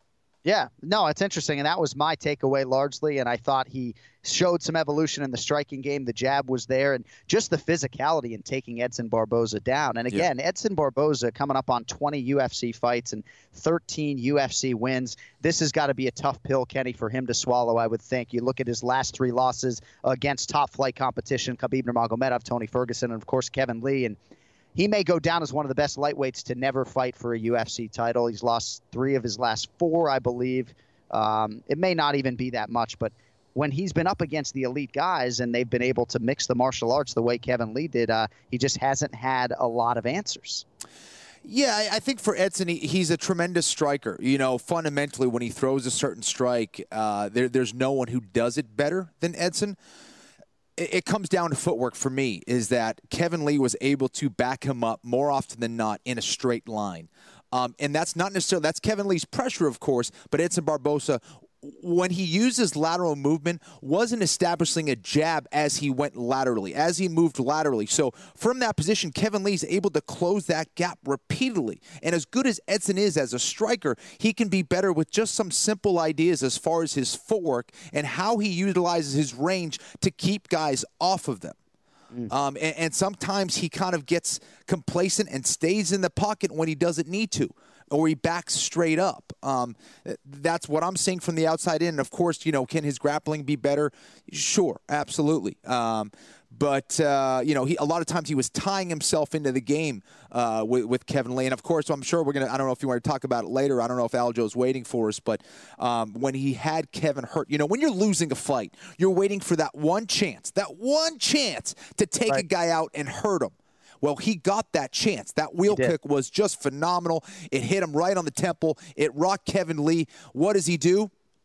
Yeah, no, it's interesting, and that was my takeaway largely, and I thought he showed some evolution in the striking game. The jab was there, and just the physicality in taking Edson Barboza down. And again, yeah. Edson Barboza coming up on twenty U F C fights and thirteen U F C wins. This has got to be a tough pill, Kenny, for him to swallow, I would think. You look at his last three losses against top-flight competition, Khabib Nurmagomedov, Tony Ferguson, and, of course, Kevin Lee, and he may go down as one of the best lightweights to never fight for a U F C title. He's lost three of his last four, I believe. Um, it may not even be that much, but when he's been up against the elite guys and they've been able to mix the martial arts the way Kevin Lee did, uh, he just hasn't had a lot of answers. Yeah, I think for Edson, he, he's a tremendous striker. You know, fundamentally, when he throws a certain strike, uh, there, there's no one who does it better than Edson. It comes down to footwork for me, is that Kevin Lee was able to back him up more often than not in a straight line. Um, and that's not necessarily, that's Kevin Lee's pressure, of course, but Edson Barboza, when he uses lateral movement, wasn't establishing a jab as he went laterally, as he moved laterally. So from that position, Kevin Lee's able to close that gap repeatedly. And as good as Edson is as a striker, he can be better with just some simple ideas as far as his footwork and how he utilizes his range to keep guys off of them. Mm. Um, and, and sometimes he kind of gets complacent and stays in the pocket when he doesn't need to, or he backs straight up. Um, that's what I'm seeing from the outside in. Of course, you know, can his grappling be better? Sure, absolutely. Um, but, uh, you know, he, a lot of times he was tying himself into the game uh, with, with Kevin Lee. And, of course, I'm sure we're going to – I don't know if you want to talk about it later. I don't know if Aljo's waiting for us. But um, when he had Kevin hurt – you know, when you're losing a fight, you're waiting for that one chance, that one chance to take right. a guy out and hurt him. Well, he got that chance. That wheel kick was just phenomenal. It hit him right on the temple. It rocked Kevin Lee. What does he do?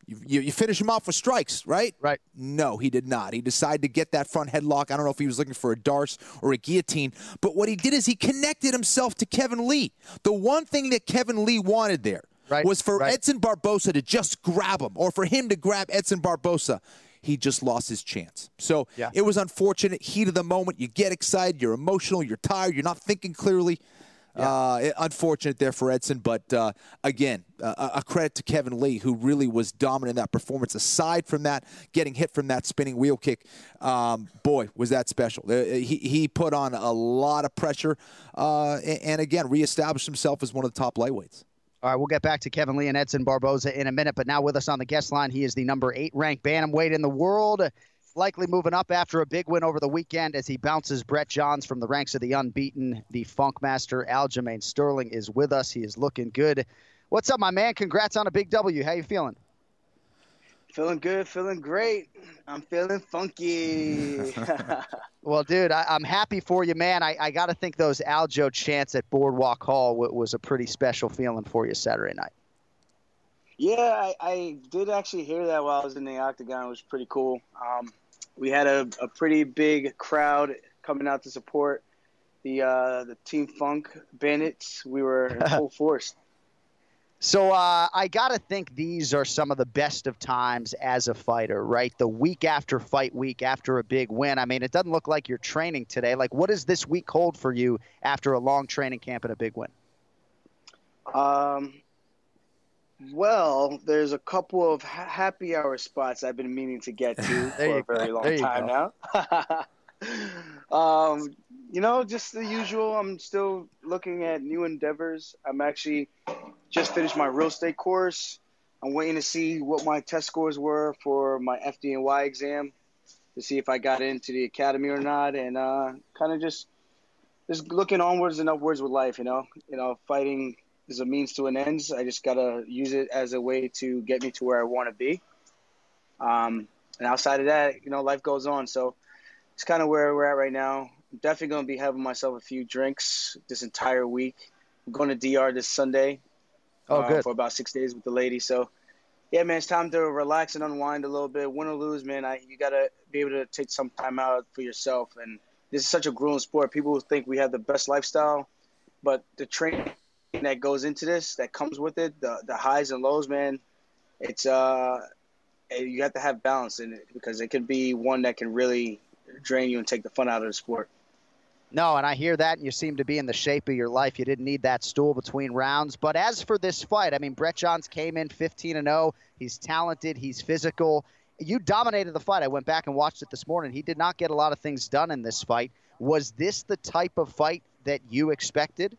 You, you, you finish him off with strikes, right? Right. No, he did not. He decided to get that front headlock. I don't know if he was looking for a Darce or a guillotine, but what he did is he connected himself to Kevin Lee. The one thing that Kevin Lee wanted there right. was for right. Edson Barboza to just grab him, or for him to grab Edson Barboza. He just lost his chance. So yeah. it was unfortunate. Heat of the moment. You get excited. You're emotional. You're tired. You're not thinking clearly. Yeah. Uh, unfortunate there for Edson, but uh, again, uh, a credit to Kevin Lee, who really was dominant in that performance. Aside from that, getting hit from that spinning wheel kick, um, boy, was that special. Uh, he, he put on a lot of pressure, uh, and, and again, reestablished himself as one of the top lightweights. All right, we'll get back to Kevin Lee and Edson Barboza in a minute, but now with us on the guest line, he is the number eight ranked bantamweight in the world. Likely moving up after a big win over the weekend as he bounces Brett Johns from the ranks of the unbeaten. The Funkmaster Aljamain Sterling is with us. He is looking good. What's up, my man? Congrats on a big W. How you feeling? Feeling good, feeling great. I'm feeling funky. Well, dude, I, I'm happy for you, man. I, I got to think those Aljo chants at Boardwalk Hall w- was a pretty special feeling for you Saturday night. Yeah, I, I did actually hear that while I was in the Octagon. It was pretty cool. Um, we had a, a pretty big crowd coming out to support the uh, the Team Funk Bandits. We were in full force. So uh, I got to think these are some of the best of times as a fighter, right? The week after fight week, after a big win. I mean, it doesn't look like you're training today. Like, what does this week hold for you after a long training camp and a big win? Um. Well, there's a couple of ha- happy hour spots I've been meaning to get to for a very long time now. um, you know, just the usual. I'm still looking at new endeavors. I'm actually just finished my real estate course. I'm waiting to see what my test scores were for my F D N Y exam to see if I got into the academy or not, and uh, kind of just just looking onwards and upwards with life. You know, you know, fighting is a means to an end. I just got to use it as a way to get me to where I want to be. Um, and outside of that, you know, life goes on. So it's kind of where we're at right now. I'm definitely going to be having myself a few drinks this entire week. I'm going to D R this Sunday oh, uh, good. for about six days with the lady. So, yeah, man, it's time to relax and unwind a little bit. Win or lose, man, I, you got to be able to take some time out for yourself. And this is such a grueling sport. People think we have the best lifestyle, but the training that goes into this, that comes with it, the the highs and lows, man, it's uh you have to have balance in it, because it can be one that can really drain you and take the fun out of the sport. No, and I hear that, and you seem to be in the shape of your life. You didn't need that stool between rounds. But as for this fight, I mean, Brett Johns came in fifteen and oh. He's talented. He's physical. You dominated the fight. I went back and watched it this morning. He did not get a lot of things done in this fight. Was this the type of fight that you expected?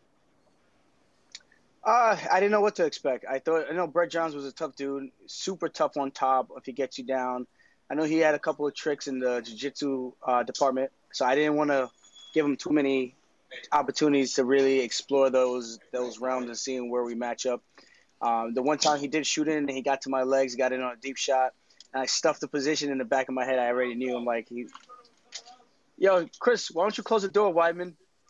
Uh, I didn't know what to expect. I thought I know Brett Johns was a tough dude, super tough on top if he gets you down. I know he had a couple of tricks in the jiu-jitsu uh, department, so I didn't want to give him too many opportunities to really explore those those rounds and seeing where we match up. Um, the one time he did shoot in and he got to my legs, got in on a deep shot, and I stuffed the position in the back of my head. I already knew. I'm like, he, yo, Chris, why don't you close the door, Weidman?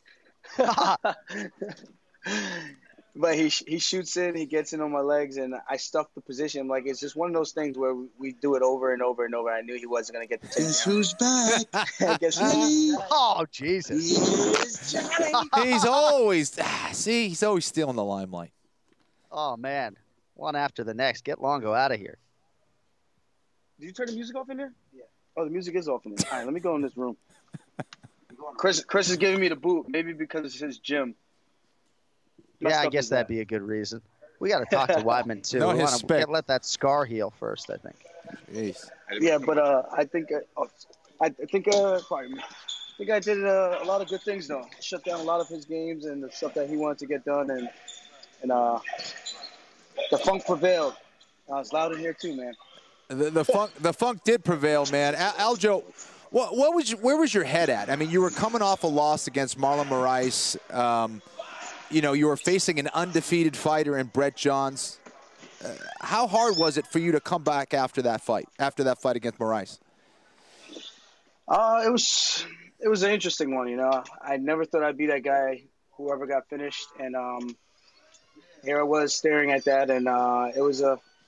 But he he shoots in, he gets in on my legs, and I stuffed the position. Like, it's just one of those things where we, we do it over and over and over. I knew he wasn't going to get the takedown. Guess who's back? Guess who's back? Oh, Jesus. He's always, ah, see, he's always stealing the limelight. Oh, man. One after the next. Get Longo out of here. Did you turn the music off in there? Yeah. Oh, the music is off in there. All right, let me go in this room. Chris Chris is giving me the boot, maybe because it's his gym. Yeah, I guess that'd be a good reason. We got to talk to Weidman, too. No, we his want spec. to let that scar heal first, I think. Jeez. Yeah, but uh, I think uh, oh, I think uh, pardon me. I think I did uh, a lot of good things though. Shut down a lot of his games and the stuff that he wanted to get done, and and uh, the funk prevailed. Uh, it's loud in here too, man. The, the funk, the funk did prevail, man. Al- Aljo, what, what was, where was your head at? I mean, you were coming off a loss against Marlon Moraes. Um, you know, you were facing an undefeated fighter in Brett Johns. Uh, how hard was it for you to come back after that fight, after that fight against Moraes? Uh, it was it was an interesting one, you know. I never thought I'd be that guy, whoever got finished, and um, here I was staring at that, and uh, it was a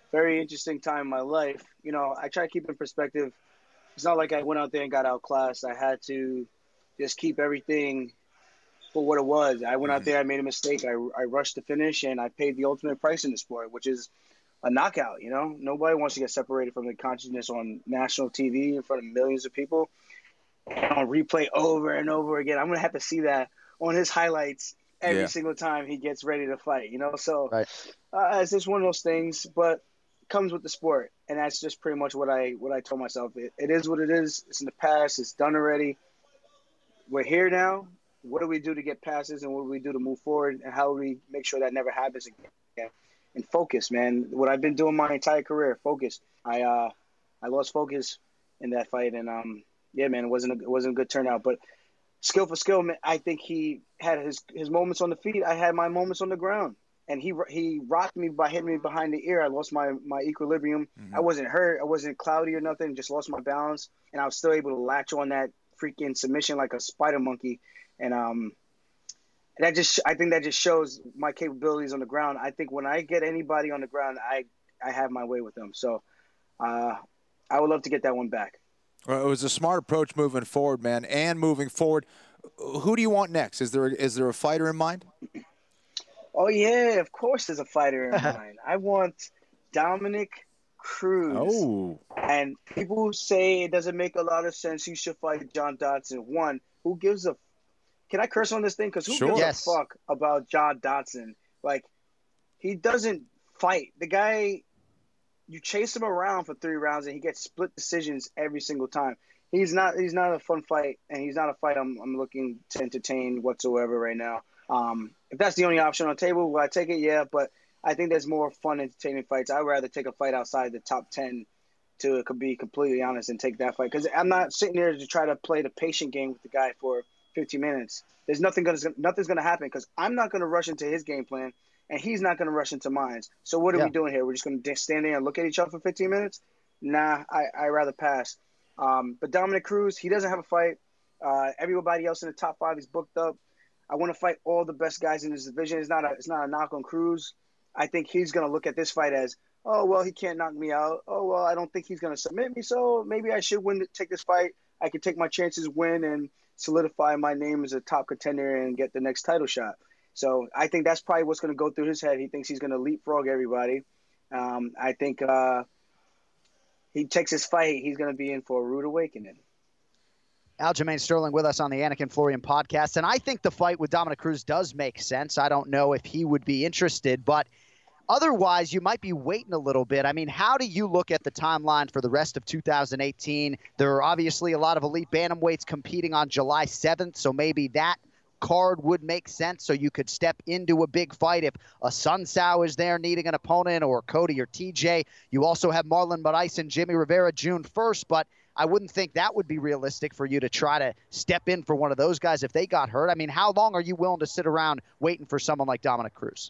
very interesting time in my life. You know, I try to keep it in perspective. It's not like I went out there and got outclassed. I had to just keep everything for what it was. I went out there, I made a mistake. I, I rushed to finish, and I paid the ultimate price in the sport, which is a knockout. You know, nobody wants to get separated from the consciousness on national T V in front of millions of people. And on replay over and over again. I'm going to have to see that on his highlights every Yeah. single time he gets ready to fight, you know? So Right. uh, it's just one of those things, but it comes with the sport. And that's just pretty much what I what I told myself. It, it is what it is. It's in the past. It's done already. We're here now. What do we do to get past this, and what do we do to move forward, and how do we make sure that never happens again? And focus, man. What I've been doing my entire career, focus. I uh, I lost focus in that fight, and um, yeah, man, it wasn't a, it wasn't a good turnout. But skill for skill, man, I think he had his his moments on the feet. I had my moments on the ground, and he he rocked me by hitting me behind the ear. I lost my my equilibrium. Mm-hmm. I wasn't hurt. I wasn't cloudy or nothing. Just lost my balance, and I was still able to latch on that freaking submission like a spider monkey. And um, that just I think that just shows my capabilities on the ground. I think when I get anybody on the ground, I I have my way with them. So uh, I would love to get that one back. Well, it was a smart approach moving forward, man. And moving forward, who do you want next? Is there is there a fighter in mind? Oh yeah, of course there's a fighter in mind. I want Dominick Cruz. Oh. And people say it doesn't make a lot of sense. You should fight John Dodson. One, who gives a Can I curse on this thing? Because who Sure. gives Yes. a fuck about John Dodson? Like, he doesn't fight. The guy, you chase him around for three rounds, and he gets split decisions every single time. He's not. He's not a fun fight, and he's not a fight I'm, I'm looking to entertain whatsoever right now. Um, if that's the only option on the table, will I take it? Yeah, but I think there's more fun, entertaining fights. I'd rather take a fight outside the top ten, to be completely honest, and take that fight. Because I'm not sitting there to try to play the patient game with the guy for fifteen minutes. There's nothing gonna nothing's gonna happen because I'm not gonna rush into his game plan, and he's not gonna rush into mine. So what are Yeah. we doing here? We're just gonna stand there and look at each other for fifteen minutes? Nah, I I rather pass. Um, but Dominick Cruz, he doesn't have a fight. Uh, everybody else in the top five is booked up. I want to fight all the best guys in this division. It's not a it's not a knock on Cruz. I think he's gonna look at this fight as, oh well, he can't knock me out. Oh well, I don't think he's gonna submit me. So maybe I should win. Take this fight. I can take my chances, win, and solidify my name as a top contender and get the next title shot. So I think that's probably what's going to go through his head. He thinks he's going to leapfrog everybody. Um, I think uh, he takes his fight, he's going to be in for a rude awakening. Aljamain Sterling with us on the Anik and Florian podcast. And I think the fight with Dominick Cruz does make sense. I don't know if he would be interested, but otherwise, you might be waiting a little bit. I mean, how do you look at the timeline for the rest of two thousand eighteen? There are obviously a lot of elite bantamweights competing on July seventh, so maybe that card would make sense so you could step into a big fight if a Sun Sao is there needing an opponent, or Cody or T J. You also have Marlon Moraes and Jimmy Rivera June first, but I wouldn't think that would be realistic for you to try to step in for one of those guys if they got hurt. I mean, how long are you willing to sit around waiting for someone like Dominick Cruz?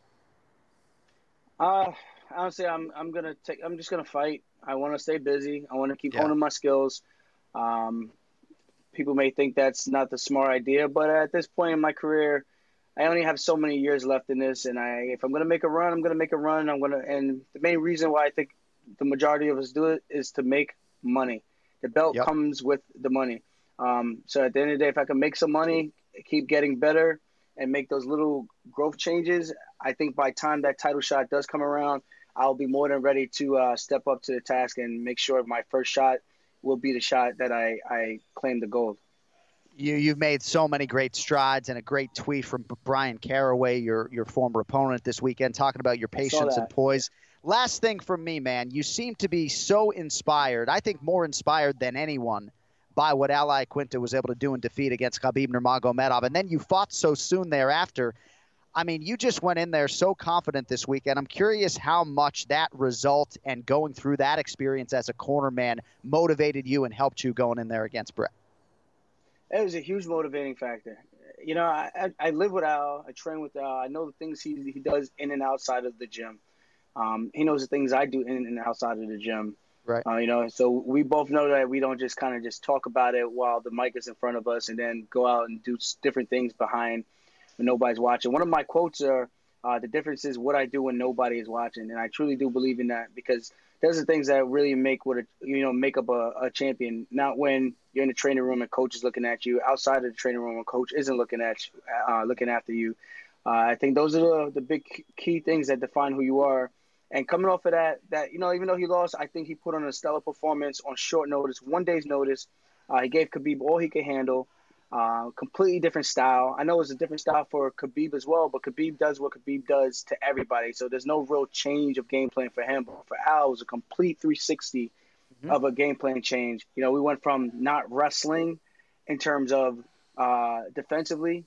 Uh, honestly, I'm I'm gonna take. I'm just gonna fight. I want to stay busy. I want to keep Yeah. honing my skills. Um, people may think that's not the smart idea, but at this point in my career, I only have so many years left in this, and I if I'm gonna make a run, I'm gonna make a run. I'm gonna, and the main reason why I think the majority of us do it is to make money. The belt Yep. comes with the money. Um, so at the end of the day, if I can make some money, keep getting better, and make those little growth changes, I think by the time that title shot does come around, I'll be more than ready to uh, step up to the task and make sure my first shot will be the shot that I, I claim the gold. You, you've made so many great strides, and a great tweet from Brian Caraway, your, your former opponent this weekend, talking about your patience and that. poise. Last thing from me, man, you seem to be so inspired, I think more inspired than anyone, by what Al Iaquinta was able to do in defeat against Khabib Nurmagomedov. And then you fought so soon thereafter. I mean, you just went in there so confident this weekend. I'm curious how much that result and going through that experience as a corner man motivated you and helped you going in there against Brett. It was a huge motivating factor. You know, I, I, I live with Al. I train with Al. I know the things he, he does in and outside of the gym. Um, he knows the things I do in and outside of the gym. Right. Uh, you know, so we both know that we don't just kind of just talk about it while the mic is in front of us and then go out and do different things behind when nobody's watching. One of my quotes are, Uh, the difference is what I do when nobody is watching, and I truly do believe in that because those are things that really make what a, you know make up a, a champion. Not when you're in the training room and coach is looking at you. Outside of the training room, and coach isn't looking at you, uh, looking after you. Uh, I think those are the, the big key things that define who you are. And coming off of that, that you know, even though he lost, I think he put on a stellar performance on short notice, one day's notice. Uh, he gave Khabib all he could handle. Uh, completely different style. I know it's a different style for Khabib as well, but Khabib does what Khabib does to everybody. So there's no real change of game plan for him. But for Al, it was a complete three sixty mm-hmm. of a game plan change. You know, we went from not wrestling in terms of uh, defensively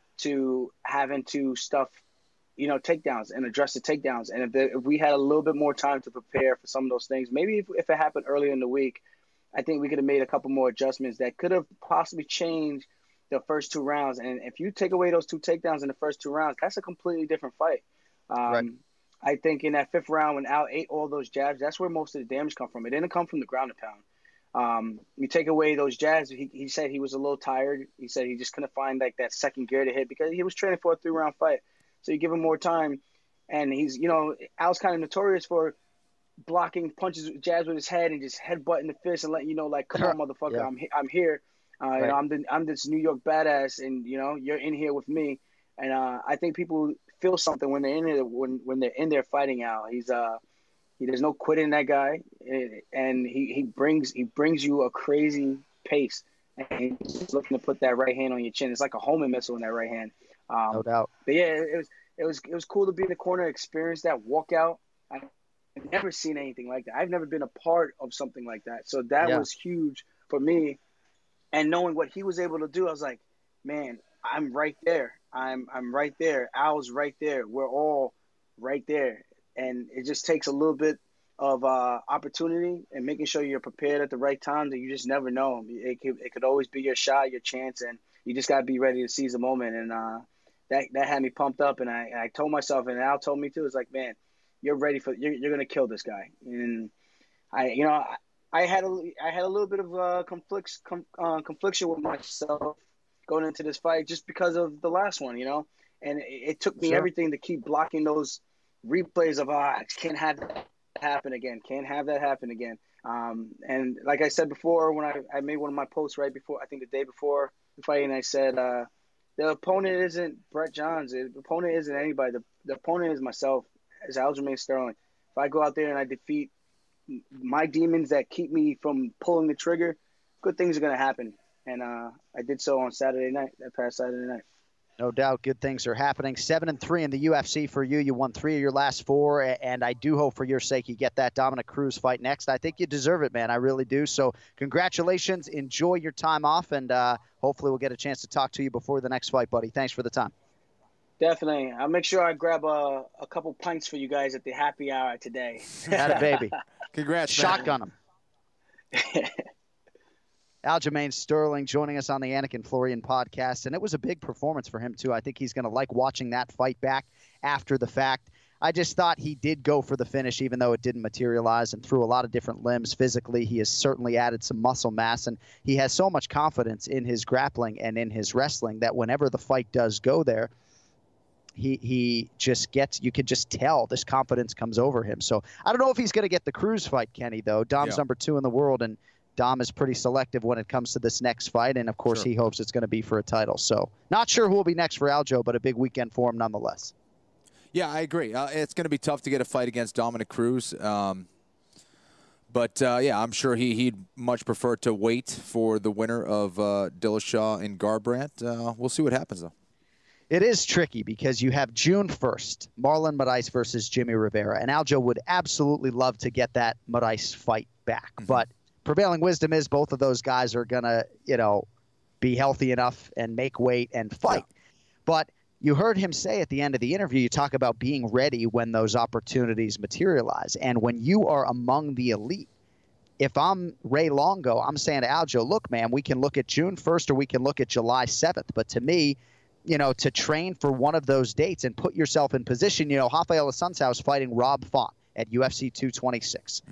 to having to stuff, you know, takedowns and address the takedowns. And if, the, if we had a little bit more time to prepare for some of those things, maybe if, if it happened earlier in the week, I think we could have made a couple more adjustments that could have possibly changed the first two rounds. And if you take away those two takedowns in the first two rounds, that's a completely different fight. Um, right. I think in that fifth round when Al ate all those jabs, that's where most of the damage come from. It didn't come from the ground and pound. Um, you take away those jabs, he, he said he was a little tired. He said he just couldn't find like that second gear to hit because he was training for a three-round fight. So you give him more time. And he's, you know, Al's kind of notorious for blocking punches, jabs with his head and just headbutting the fist and letting you know, like, come on, motherfucker, yeah. I'm he- I'm here. Uh, right. You know, I'm the, I'm this New York badass, and you know, you're in here with me. And uh, I think people feel something when they're in there when when they're in there fighting Al. He's uh, he, there's no quitting that guy, and he, he brings he brings you a crazy pace, and he's just looking to put that right hand on your chin. It's like a homing missile in that right hand. Um, no doubt. But yeah, it was it was it was cool to be in the corner, experience that walkout. I, I've never seen anything like that. I've never been a part of something like that. So that yeah. was huge for me. And knowing what he was able to do, I was like, man, I'm right there. I'm I'm right there. Al's right there. We're all right there. And it just takes a little bit of uh, opportunity and making sure you're prepared at the right time that you just never know. It could, it could always be your shot, your chance, and you just got to be ready to seize the moment. And uh, that that had me pumped up. And I, and I told myself, and Al told me too, it's like, man, you're ready for you're you're gonna kill this guy. And I, you know, I, I had a I had a little bit of uh, conflicts com, uh, confliction with myself going into this fight just because of the last one, you know. And it, it took me sure. everything to keep blocking those replays of ah, I can't have that happen again, can't have that happen again. Um, and like I said before, when I, I made one of my posts right before, I think the day before the fight, and I said uh, the opponent isn't Brett Johns, the opponent isn't anybody. The, the opponent is myself. As Aljamain Sterling. If I go out there and I defeat my demons that keep me from pulling the trigger, good things are going to happen. And uh, I did so on Saturday night, that past Saturday night. No doubt good things are happening. Seven and three in the U F C for you. You won three of your last four, and I do hope for your sake you get that Dominick Cruz fight next. I think you deserve it, man. I really do. So congratulations. Enjoy your time off, and uh, hopefully we'll get a chance to talk to you before the next fight, buddy. Thanks for the time. Definitely. I'll make sure I grab a, a couple pints for you guys at the happy hour today. Had a baby. Congrats, Shotgun him. Aljamain Sterling joining us on the Anik and Florian podcast, and it was a big performance for him, too. I think he's going to like watching that fight back after the fact. I just thought he did go for the finish, even though it didn't materialize, and through a lot of different limbs physically. He has certainly added some muscle mass, and he has so much confidence in his grappling and in his wrestling that whenever the fight does go there, He he just gets, you could just tell this confidence comes over him. So I don't know if he's going to get the Cruz fight, Kenny, though. Dom's yeah. number two in the world, and Dom is pretty selective when it comes to this next fight. And, of course, sure. he hopes it's going to be for a title. So not sure who will be next for Aljo, but a big weekend for him nonetheless. Yeah, I agree. Uh, it's going to be tough to get a fight against Dominick Cruz. Um, but, uh, yeah, I'm sure he, he'd much prefer to wait for the winner of uh, Dillashaw and Garbrandt. Uh, we'll see what happens, though. It is tricky because you have June first, Marlon Moraes versus Jimmy Rivera. And Aljo would absolutely love to get that Moraes fight back. Mm-hmm. But prevailing wisdom is both of those guys are going to, you know, be healthy enough and make weight and fight. Yeah. But you heard him say at the end of the interview, you talk about being ready when those opportunities materialize. And when you are among the elite, if I'm Ray Longo, I'm saying to Aljo, look, man, we can look at June first or we can look at July seventh. But to me, you know, to train for one of those dates and put yourself in position. You know, Rafael Assunção is fighting Rob Font at U F C two twenty-six. Mm-hmm.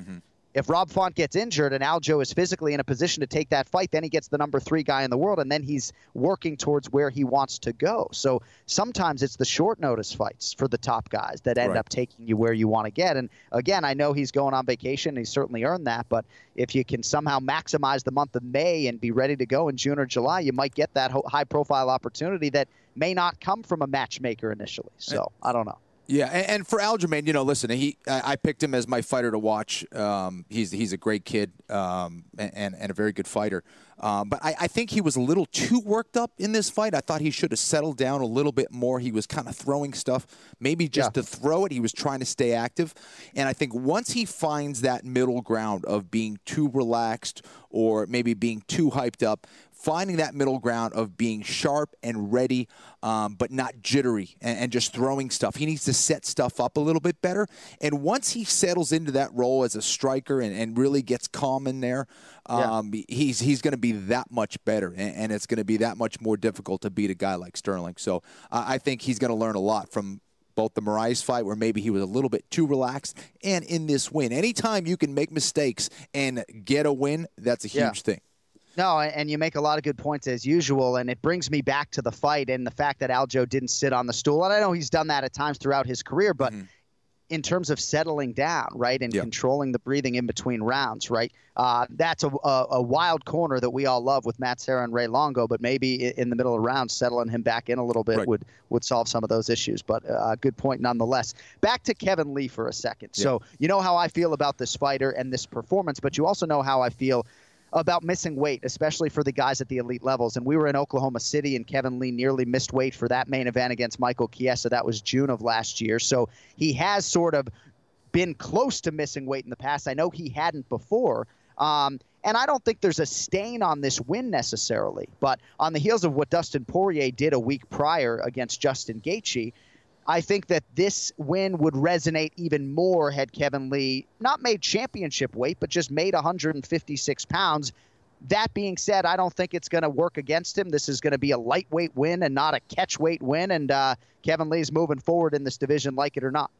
If Rob Font gets injured and Aljo is physically in a position to take that fight, then he gets the number three guy in the world, and then he's working towards where he wants to go. So sometimes it's the short notice fights for the top guys that end Right. up taking you where you want to get. And again, I know he's going on vacation. He's certainly earned that. But if you can somehow maximize the month of May and be ready to go in June or July, you might get that ho- high-profile opportunity that may not come from a matchmaker initially. So I don't know. Yeah, and, and for Aljamain, you know, listen, he I, I picked him as my fighter to watch. Um, he's he's a great kid um, and and a very good fighter. Um, but I, I think he was a little too worked up in this fight. I thought he should have settled down a little bit more. He was kind of throwing stuff, maybe just Yeah. to throw it. He was trying to stay active. And I think once he finds that middle ground of being too relaxed or maybe being too hyped up, finding that middle ground of being sharp and ready, um, but not jittery and, and just throwing stuff. He needs to set stuff up a little bit better. And once he settles into that role as a striker and, and really gets calm in there, um, yeah. he's he's going to be that much better. And, and it's going to be that much more difficult to beat a guy like Sterling. So uh, I think he's going to learn a lot from both the Moraes fight, where maybe he was a little bit too relaxed, and in this win. Anytime you can make mistakes and get a win, that's a huge Yeah. thing. No, and you make a lot of good points as usual, and it brings me back to the fight and the fact that Aljo didn't sit on the stool. And I know he's done that at times throughout his career, but mm-hmm. in terms of settling down, right, and yep. controlling the breathing in between rounds, right, uh, that's a, a, a wild corner that we all love with Matt Serra and Ray Longo, but maybe in the middle of rounds, settling him back in a little bit right. would, would solve some of those issues. But uh, good point nonetheless. Back to Kevin Lee for a second. Yep. So you know how I feel about this fighter and this performance, but you also know how I feel about missing weight, especially for the guys at the elite levels. And we were in Oklahoma City, and Kevin Lee nearly missed weight for that main event against Michael Chiesa. That was June of last year. So he has sort of been close to missing weight in the past. I know he hadn't before. Um, and I don't think there's a stain on this win necessarily. But on the heels of what Dustin Poirier did a week prior against Justin Gaethje, I think that this win would resonate even more had Kevin Lee not made championship weight, but just made one hundred fifty-six pounds. That being said, I don't think it's going to work against him. This is going to be a lightweight win and not a catchweight win, and uh, Kevin Lee's moving forward in this division, like it or not.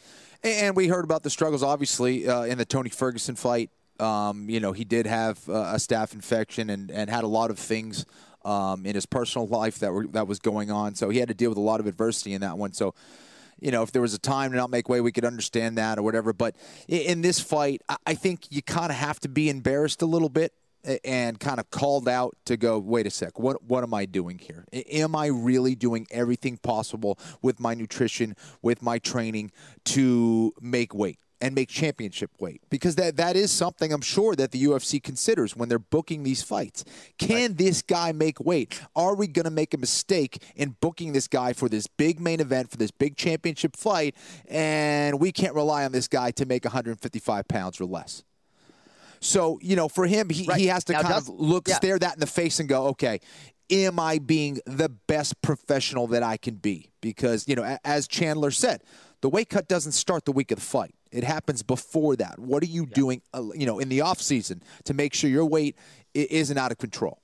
And we heard about the struggles, obviously, uh, in the Tony Ferguson fight. Um, you know, he did have uh, a staph infection and, and had a lot of things Um, in his personal life that were that was going on. So he had to deal with a lot of adversity in that one. So, you know, if there was a time to not make weight, we could understand that or whatever. But in this fight, I think you kind of have to be embarrassed a little bit and kind of called out to go, wait a sec, what what am I doing here? Am I really doing everything possible with my nutrition, with my training to make weight? And make championship weight, because that that is something I'm sure that the U F C considers when they're booking these fights. Can right. this guy make weight? Are we going to make a mistake in booking this guy for this big main event, for this big championship fight, and we can't rely on this guy to make one hundred fifty-five pounds or less? So, you know, for him, he, right. he has to now kind does, of look, yeah. stare that in the face and go, okay, am I being the best professional that I can be? Because, you know, as Chandler said, the weight cut doesn't start the week of the fight. It happens before that. What are you yeah. doing, uh, you know, in the off season to make sure your weight isn't out of control?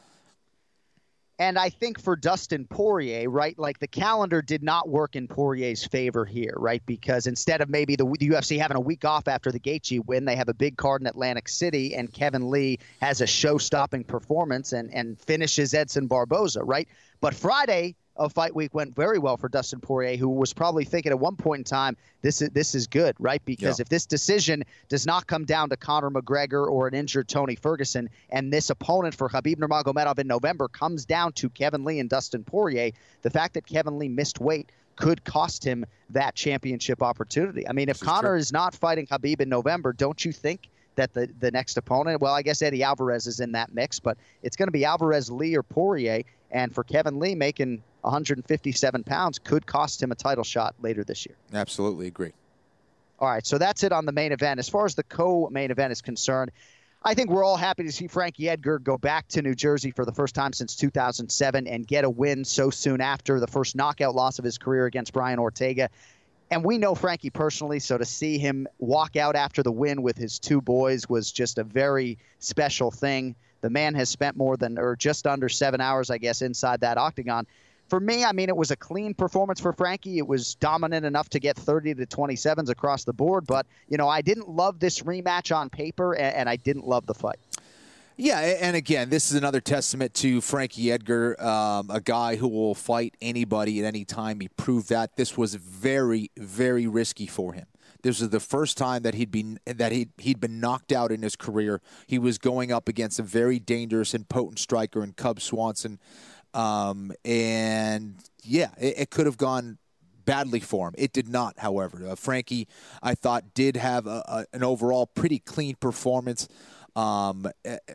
And I think for Dustin Poirier, right, like the calendar did not work in Poirier's favor here, right? Because instead of maybe the, the U F C having a week off after the Gaethje win, they have a big card in Atlantic City, and Kevin Lee has a show-stopping performance and, and finishes Edson Barboza, right? But Friday of fight week went very well for Dustin Poirier, who was probably thinking at one point in time, this is this is good, right? Because yeah. if this decision does not come down to Conor McGregor or an injured Tony Ferguson, and this opponent for Khabib Nurmagomedov in November comes down to Kevin Lee and Dustin Poirier, the fact that Kevin Lee missed weight could cost him that championship opportunity. I mean, if Conor true. is not fighting Khabib in November, don't you think that the, the next opponent, well, I guess Eddie Alvarez is in that mix, but it's going to be Alvarez, Lee, or Poirier. And for Kevin Lee, making one hundred fifty-seven pounds could cost him a title shot later this year. Absolutely agree. All right, so that's it on the main event. As far as the co-main event is concerned, I think we're all happy to see Frankie Edgar go back to New Jersey for the first time since two thousand seven and get a win so soon after the first knockout loss of his career against Brian Ortega. And we know Frankie personally, so to see him walk out after the win with his two boys was just a very special thing. The man has spent more than, or just under seven hours, I guess, inside that octagon. for me, I mean, it was a clean performance for Frankie. It was dominant enough to get thirty to twenty-sevens across the board. But, you know, I didn't love this rematch on paper, and, and I didn't love the fight. Yeah, and again, this is another testament to Frankie Edgar, um, a guy who will fight anybody at any time. He proved that. This was very, very risky for him. This was the first time that he'd been that he'd, he'd been knocked out in his career. He was going up against a very dangerous and potent striker in Cub Swanson. Um, and, yeah, it, it could have gone badly for him. It did not, however. Uh, Frankie, I thought, did have a, a, an overall pretty clean performance. Um,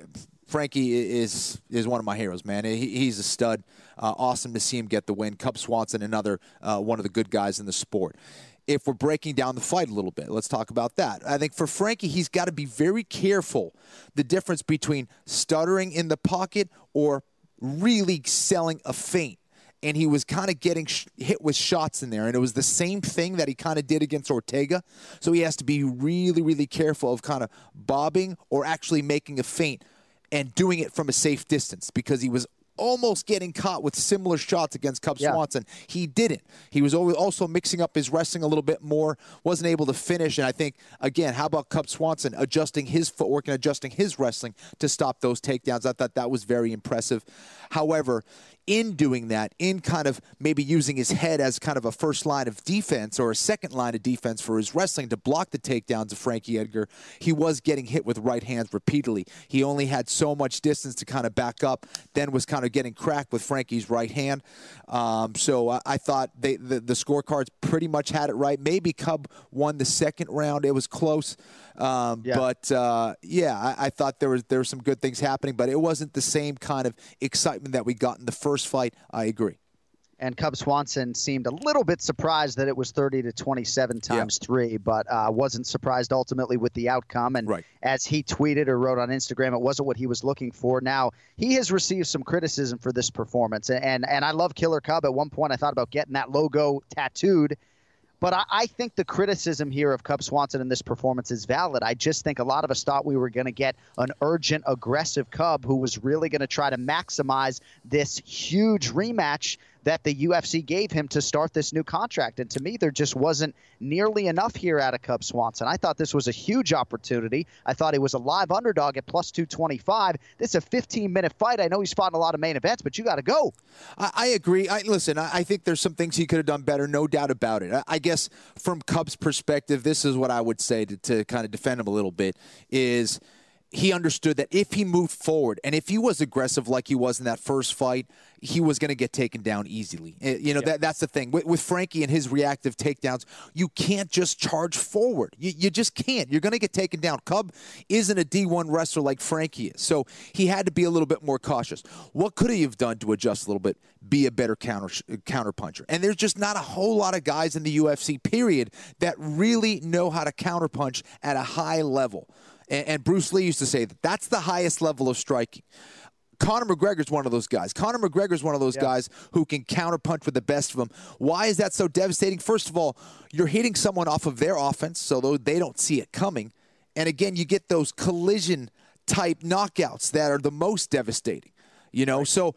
Frankie is is one of my heroes, man. He, he's a stud. Uh, awesome to see him get the win. Cub Swanson, another uh, one of the good guys in the sport. If we're breaking down the fight a little bit, let's talk about that. I think for Frankie, he's got to be very careful the difference between stuttering in the pocket or really selling a feint. And he was kind of getting sh- hit with shots in there. And it was the same thing that he kind of did against Ortega. So he has to be really, really careful of kind of bobbing or actually making a feint and doing it from a safe distance, because he was almost getting caught with similar shots against Cub yeah. Swanson. He didn't. He was also mixing up his wrestling a little bit more, wasn't able to finish. And I think, again, how about Cub Swanson adjusting his footwork and adjusting his wrestling to stop those takedowns? I thought that was very impressive. However, in doing that, in kind of maybe using his head as kind of a first line of defense or a second line of defense for his wrestling to block the takedowns of Frankie Edgar, he was getting hit with right hands repeatedly. He only had so much distance to kind of back up, then was kind of getting cracked with Frankie's right hand. Um, so I, I thought they, the, the scorecards pretty much had it right. Maybe Cub won the second round. It was close. Um, yeah. But, uh, yeah, I, I thought there was there were some good things happening, but it wasn't the same kind of excitement that we got in the first fight. I agree. And Cub Swanson seemed a little bit surprised that it was thirty to twenty-seven times yeah. three, but uh, wasn't surprised ultimately with the outcome. And right. as he tweeted or wrote on Instagram, it wasn't what he was looking for. Now, he has received some criticism for this performance. And, and I love Killer Cub. At one point, I thought about getting that logo tattooed. But I, I think the criticism here of Cub Swanson in this performance is valid. I just think a lot of us thought we were going to get an urgent, aggressive Cub who was really going to try to maximize this huge rematch that the U F C gave him to start this new contract. And to me, there just wasn't nearly enough here out of Cub Swanson. I thought this was a huge opportunity. I thought he was a live underdog at plus two twenty-five. This is a fifteen-minute fight. I know he's fought in a lot of main events, but you got to go. I, I agree. I, listen, I, I think there's some things he could have done better, no doubt about it. I, I guess from Cub's perspective, this is what I would say to, to kind of defend him a little bit, is he understood that if he moved forward and if he was aggressive like he was in that first fight, he was going to get taken down easily. You know, yeah. that that's the thing. With, with Frankie and his reactive takedowns, you can't just charge forward. You, you just can't. You're going to get taken down. Cub isn't a D one wrestler like Frankie is, so he had to be a little bit more cautious. What could he have done to adjust a little bit? Be a better counter counter puncher. And there's just not a whole lot of guys in the U F C, period, that really know how to counterpunch at a high level. And Bruce Lee used to say that that's the highest level of striking. Conor McGregor's one of those guys. Conor McGregor's one of those yeah. guys who can counterpunch with the best of them. Why is that so devastating? First of all, you're hitting someone off of their offense, so they don't see it coming. And again, you get those collision-type knockouts that are the most devastating. You know, right. so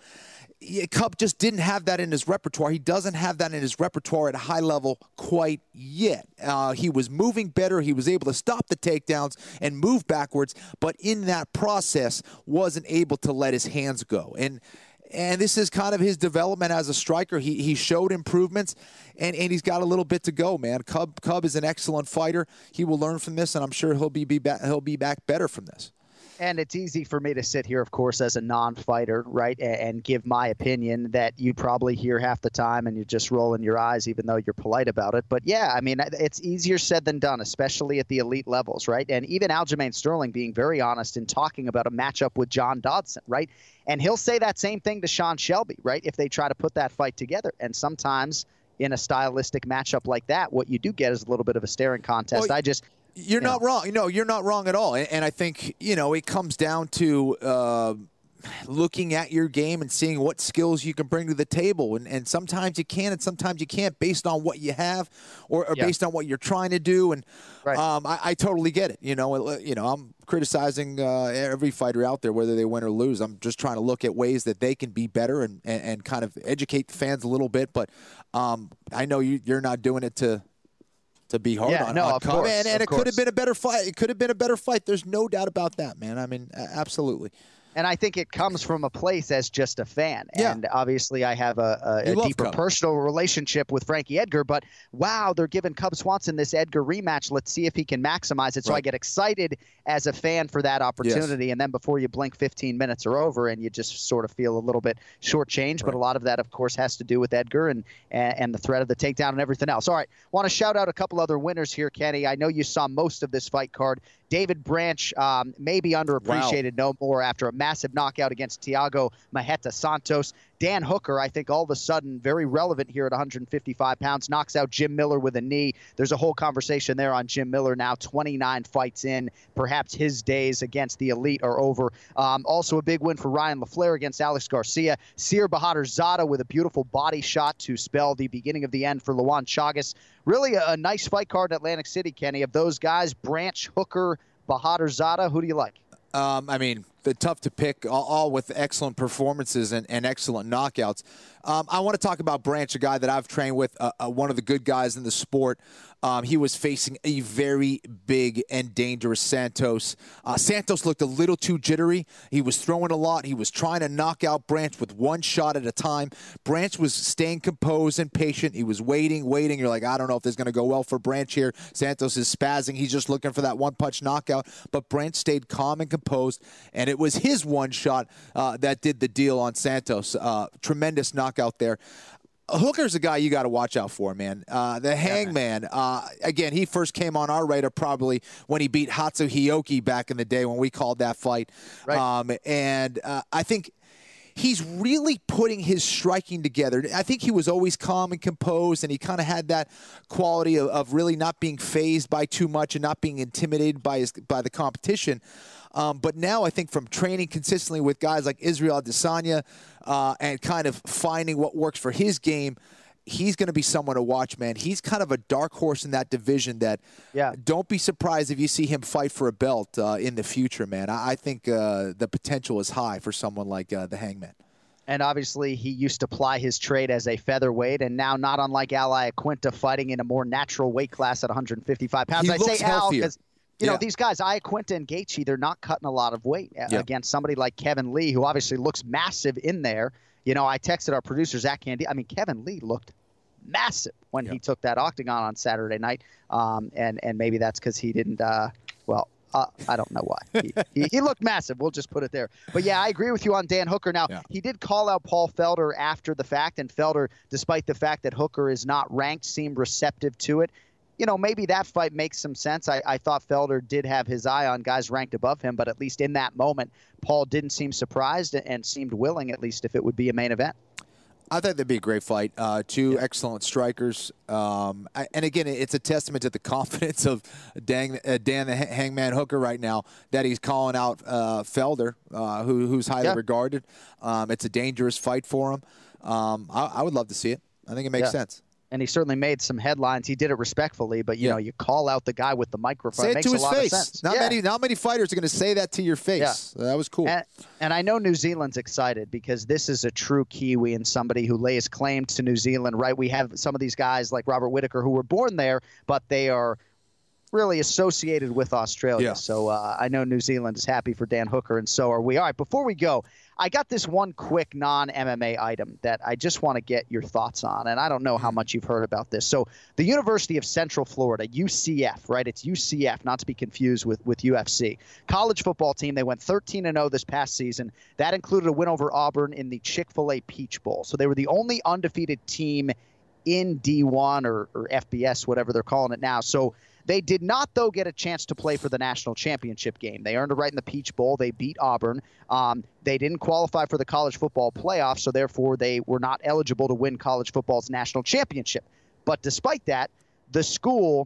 Cub just didn't have that in his repertoire. He doesn't have that in his repertoire at a high level quite yet. Uh, he was moving better. He was able to stop the takedowns and move backwards, but in that process wasn't able to let his hands go. And and this is kind of his development as a striker. He he showed improvements, and, and he's got a little bit to go, man. Cub Cub is an excellent fighter. He will learn from this, and I'm sure he'll be, be back, he'll be back better from this. And it's easy for me to sit here, of course, as a non-fighter, right, and give my opinion that you probably hear half the time and you're just rolling your eyes even though you're polite about it. But, yeah, I mean, it's easier said than done, especially at the elite levels, right? And even Aljamain Sterling being very honest in talking about a matchup with John Dodson, right? And he'll say that same thing to Sean Shelby, right, if they try to put that fight together. And sometimes in a stylistic matchup like that, what you do get is a little bit of a staring contest. Well, I just... You're you not know. wrong. No, you're not wrong at all. And, and I think, you know, it comes down to, uh, looking at your game and seeing what skills you can bring to the table. And, and sometimes you can and sometimes you can't based on what you have or, or yeah. based on what you're trying to do. And right. um, I, I totally get it. You know, you know, I'm criticizing uh, every fighter out there, whether they win or lose. I'm just trying to look at ways that they can be better and, and, and kind of educate the fans a little bit. But um, I know you, you're not doing it to to be hard yeah, on, no, on of course, and, and of it course. could have been a better fight. It could have been a better fight. There's no doubt about that, man. I mean, absolutely. And I think it comes from a place as just a fan. Yeah. And obviously I have a, a, a deeper Cub. personal relationship with Frankie Edgar. But, wow, they're giving Cub Swanson this Edgar rematch. Let's see if he can maximize it. So right. I get excited as a fan for that opportunity. Yes. And then before you blink, fifteen minutes are over, and you just sort of feel a little bit shortchanged. Right. But a lot of that, of course, has to do with Edgar and, and, and the threat of the takedown and everything else. All right, want to shout out a couple other winners here, Kenny. I know you saw most of this fight card. David Branch um, may be underappreciated wow. no more after a massive knockout against Thiago Marreta Santos. Dan Hooker, I think all of a sudden very relevant here at one hundred fifty-five pounds, knocks out Jim Miller with a knee. There's a whole conversation there on Jim Miller now, twenty-nine fights in. Perhaps his days against the elite are over. Um, also a big win for Ryan LaFleur against Alex Garcia. Seer Bahadur Zada with a beautiful body shot to spell the beginning of the end for Luan Chagas. Really a, a nice fight card in Atlantic City, Kenny. Of those guys, Branch, Hooker, Bahadur Zada, who do you like? Um, I mean, they're tough to pick, all, all with excellent performances and, and excellent knockouts. Um, I want to talk about Branch, a guy that I've trained with, uh, uh, one of the good guys in the sport. Um, he was facing a very big and dangerous Santos. Uh, Santos looked a little too jittery. He was throwing a lot. He was trying to knock out Branch with one shot at a time. Branch was staying composed and patient. He was waiting, waiting. You're like, I don't know if this is going to go well for Branch here. Santos is spazzing. He's just looking for that one-punch knockout. But Branch stayed calm and composed, and it was his one shot uh, that did the deal on Santos. Uh, tremendous knockout there. Hooker's a guy you got to watch out for, man. Uh, the Hangman, uh, again, he first came on our radar probably when he beat Hatsuhioki back in the day when we called that fight. Right. Um, and uh, I think he's really putting his striking together. I think he was always calm and composed, and he kind of had that quality of, of really not being fazed by too much and not being intimidated by his, by the competition. Um, but now I think from training consistently with guys like Israel Adesanya uh, and kind of finding what works for his game, he's going to be someone to watch, man. He's kind of a dark horse in that division that yeah. don't be surprised if you see him fight for a belt uh, in the future, man. I, I think uh, the potential is high for someone like uh, the Hangman. And obviously he used to ply his trade as a featherweight, and now not unlike Al Iaquinta, fighting in a more natural weight class at one hundred fifty-five pounds. He I looks say Al healthier. because You know, yeah. these guys, Iaquinta and Gaethje, they're not cutting a lot of weight yeah. against somebody like Kevin Lee, who obviously looks massive in there. You know, I texted our producer, Zach Candy. I mean, Kevin Lee looked massive when yeah. he took that octagon on Saturday night. Um, and, and maybe that's because he didn't, uh, well, uh, I don't know why. He, he, he looked massive. We'll just put it there. But, yeah, I agree with you on Dan Hooker. Now, yeah. he did call out Paul Felder after the fact, and Felder, despite the fact that Hooker is not ranked, seemed receptive to it. You know, maybe that fight makes some sense. I, I thought Felder did have his eye on guys ranked above him, but at least in that moment, Paul didn't seem surprised and seemed willing, at least if it would be a main event. I think that'd be a great fight. Uh, two yeah. excellent strikers. Um, I, and, again, it's a testament to the confidence of Dan, uh, Dan the Hangman Hooker right now that he's calling out uh, Felder, uh, who, who's highly yeah. regarded. Um, it's a dangerous fight for him. Um, I, I would love to see it. I think it makes yeah. sense. And he certainly made some headlines. He did it respectfully, but you yeah. know, you call out the guy with the microphone. Say it makes to his a lot face. Of sense. Not yeah. many, not many fighters are going to say that to your face. Yeah. So that was cool. And, and I know New Zealand's excited because this is a true Kiwi and somebody who lays claim to New Zealand. Right? We have some of these guys like Robert Whittaker who were born there, but they are really associated with Australia. Yeah. So uh, I know New Zealand is happy for Dan Hooker, and so are we. All right, before we go, I got this one quick non-M M A item that I just want to get your thoughts on, and I don't know how much you've heard about this. So the University of Central Florida, U C F, right? It's U C F, not to be confused with, with U F C. College football team, they went thirteen and oh this past season. That included a win over Auburn in the Chick-fil-A Peach Bowl. So they were the only undefeated team in D one or, or F B S, whatever they're calling it now. So they did not, though, get a chance to play for the national championship game. They earned a right in the Peach Bowl. They beat Auburn. Um, they didn't qualify for the college football playoff, so therefore they were not eligible to win college football's national championship. But despite that, the school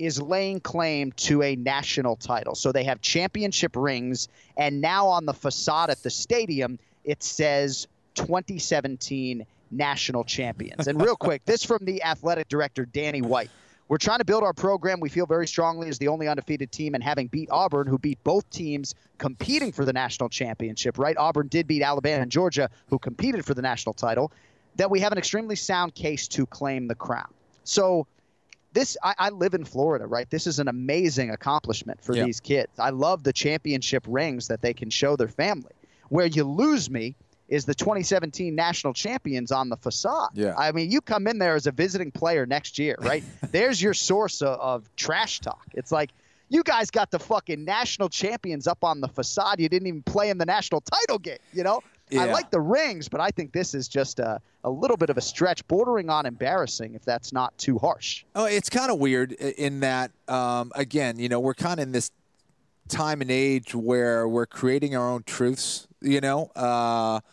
is laying claim to a national title. So they have championship rings, and now on the facade at the stadium, it says twenty seventeen national champions. And real quick, this from the athletic director, Danny White. We're trying to build our program. We feel very strongly as the only undefeated team, and having beat Auburn, who beat both teams competing for the national championship, right? Auburn did beat Alabama and Georgia, who competed for the national title, that we have an extremely sound case to claim the crown. So this, I, I live in Florida, right? This is an amazing accomplishment for yeah. these kids. I love the championship rings that they can show their family. Where you lose me is the twenty seventeen national champions on the facade. Yeah. I mean, you come in there as a visiting player next year, right? There's your source of, of trash talk. It's like, you guys got the fucking national champions up on the facade. You didn't even play in the national title game, you know? Yeah. I like the rings, but I think this is just a, a little bit of a stretch, bordering on embarrassing if that's not too harsh. Oh, it's kind of weird in that, um, again, you know, we're kind of in this time and age where we're creating our own truths, you know? Uh,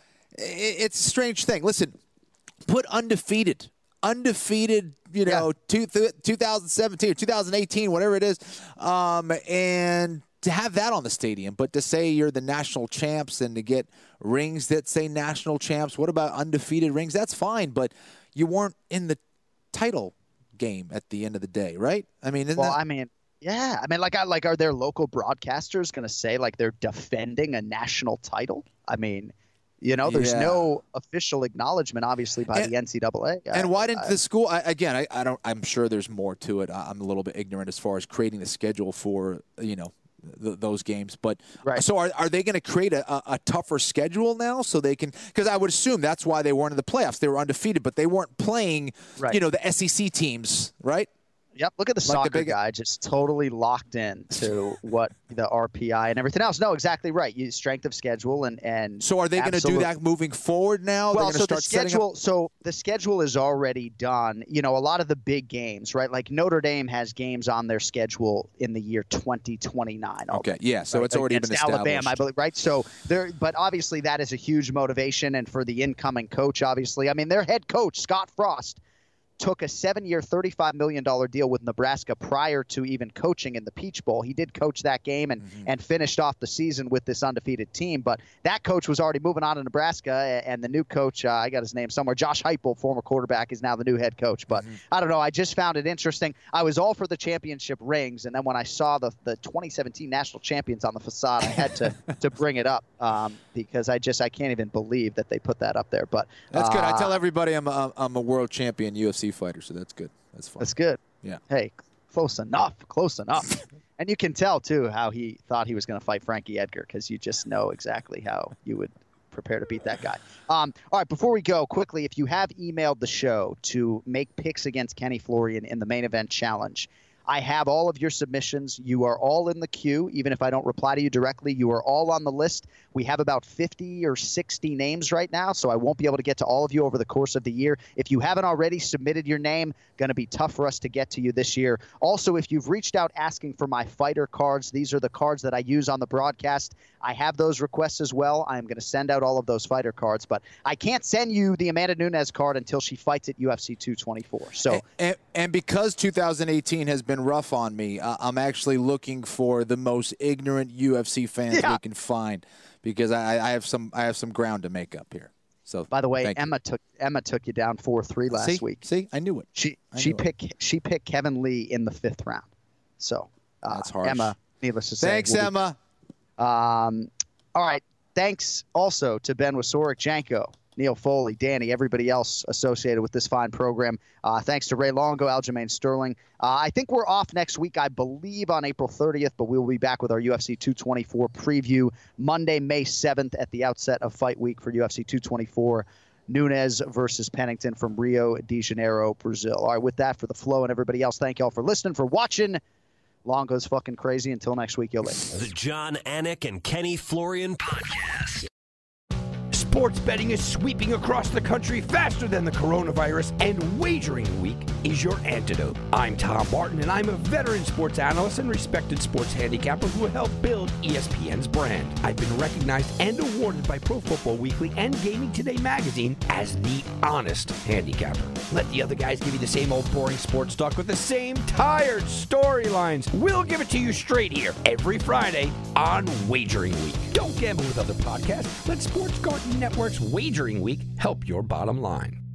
it, it's a strange thing. Listen, put undefeated, undefeated, you know, yeah. two, two thousand seventeen or two thousand eighteen, whatever it is, um, and to have that on the stadium, but to say you're the national champs and to get rings that say national champs, what about undefeated rings? That's fine, but you weren't in the title game at the end of the day, right? I mean, isn't well, that- I mean, yeah, I mean, like, I like, are there local broadcasters going to say like they're defending a national title? I mean, you know, there's yeah. no official acknowledgement, obviously, by and, the N C double A. And I, why didn't I, the school? I, again, I, I don't. I'm sure there's more to it. I'm a little bit ignorant as far as creating the schedule for you know th- those games. But right. so are are they going to create a, a, a tougher schedule now so they can? Because I would assume that's why they weren't in the playoffs. They were undefeated, but they weren't playing. Right. You know, the S E C teams, right? Yep. Look at the Like soccer the big... guy, just totally locked in to what the R P I and everything else. No, exactly right. You strength of schedule and and. So are they going to do that moving forward now? Well, They're so start the schedule. Up... So the schedule is already done. You know, a lot of the big games, right? Like Notre Dame has games on their schedule in the year twenty twenty-nine. Okay. Yeah. So right? it's already Against been established. Alabama, I believe, right? So there, but obviously that is a huge motivation, and for the incoming coach, obviously, I mean, their head coach Scott Frost took a seven-year, thirty-five million dollars deal with Nebraska prior to even coaching in the Peach Bowl. He did coach that game and, mm-hmm. and finished off the season with this undefeated team. But that coach was already moving on to Nebraska, and the new coach, uh, I got his name somewhere, Josh Heupel, former quarterback, is now the new head coach. But mm-hmm. I don't know. I just found it interesting. I was all for the championship rings, and then when I saw the, the twenty seventeen national champions on the facade, I had to, to bring it up um, because I just I can't even believe that they put that up there. But that's uh, good. I tell everybody I'm a, I'm a world champion U F C fighter, so that's good. That's fun. That's good. Yeah. Hey, close enough. Close enough. And you can tell, too, how he thought he was going to fight Frankie Edgar, because you just know exactly how you would prepare to beat that guy. Um, all right, before we go, quickly, if you have emailed the show to make picks against Kenny Florian in the main event challenge, I have all of your submissions. You are all in the queue. Even if I don't reply to you directly, you are all on the list. We have about fifty or sixty names right now, so I won't be able to get to all of you over the course of the year. If you haven't already submitted your name, going to be tough for us to get to you this year. Also, if you've reached out asking for my fighter cards, these are the cards that I use on the broadcast. I have those requests as well. I'm going to send out all of those fighter cards, but I can't send you the Amanda Nunes card until she fights at U F C two twenty-four. So, and, and, and because two thousand eighteen has been rough on me, uh, I'm actually looking for the most ignorant U F C fans yeah. we can find, because I, I have some I have some ground to make up here. So, by the way, thank Emma you. took Emma took you down four three last see, week. See, I knew it. She I she knew picked it. she picked Kevin Lee in the fifth round. So uh, that's harsh. Emma, needless to say. Thanks, we'll Emma. Be, um, all right. Thanks also to Ben Wasoric, Janko, Neil Foley, Danny, everybody else associated with this fine program. Uh, thanks to Ray Longo, Aljamain Sterling. Uh, I think we're off next week, I believe, on April thirtieth, but we will be back with our U F C two twenty-four preview Monday, May seventh at the outset of Fight Week for U F C two twenty-four. Nunes versus Pennington from Rio de Janeiro, Brazil. All right, with that, for the flow and everybody else, thank you all for listening, for watching. Longo's fucking crazy. Until next week, you'll later. The John Anik and Kenny Florian Podcast. Sports betting is sweeping across the country faster than the coronavirus, and Wagering Week is your antidote. I'm Tom Barton, and I'm a veteran sports analyst and respected sports handicapper who helped build E S P N's brand. I've been recognized and awarded by Pro Football Weekly and Gaming Today magazine as the honest handicapper. Let the other guys give you the same old boring sports talk with the same tired storylines. We'll give it to you straight here every Friday on Wagering Week. Don't gamble with other podcasts. Let Sports Garden Network's Wagering Week help your bottom line.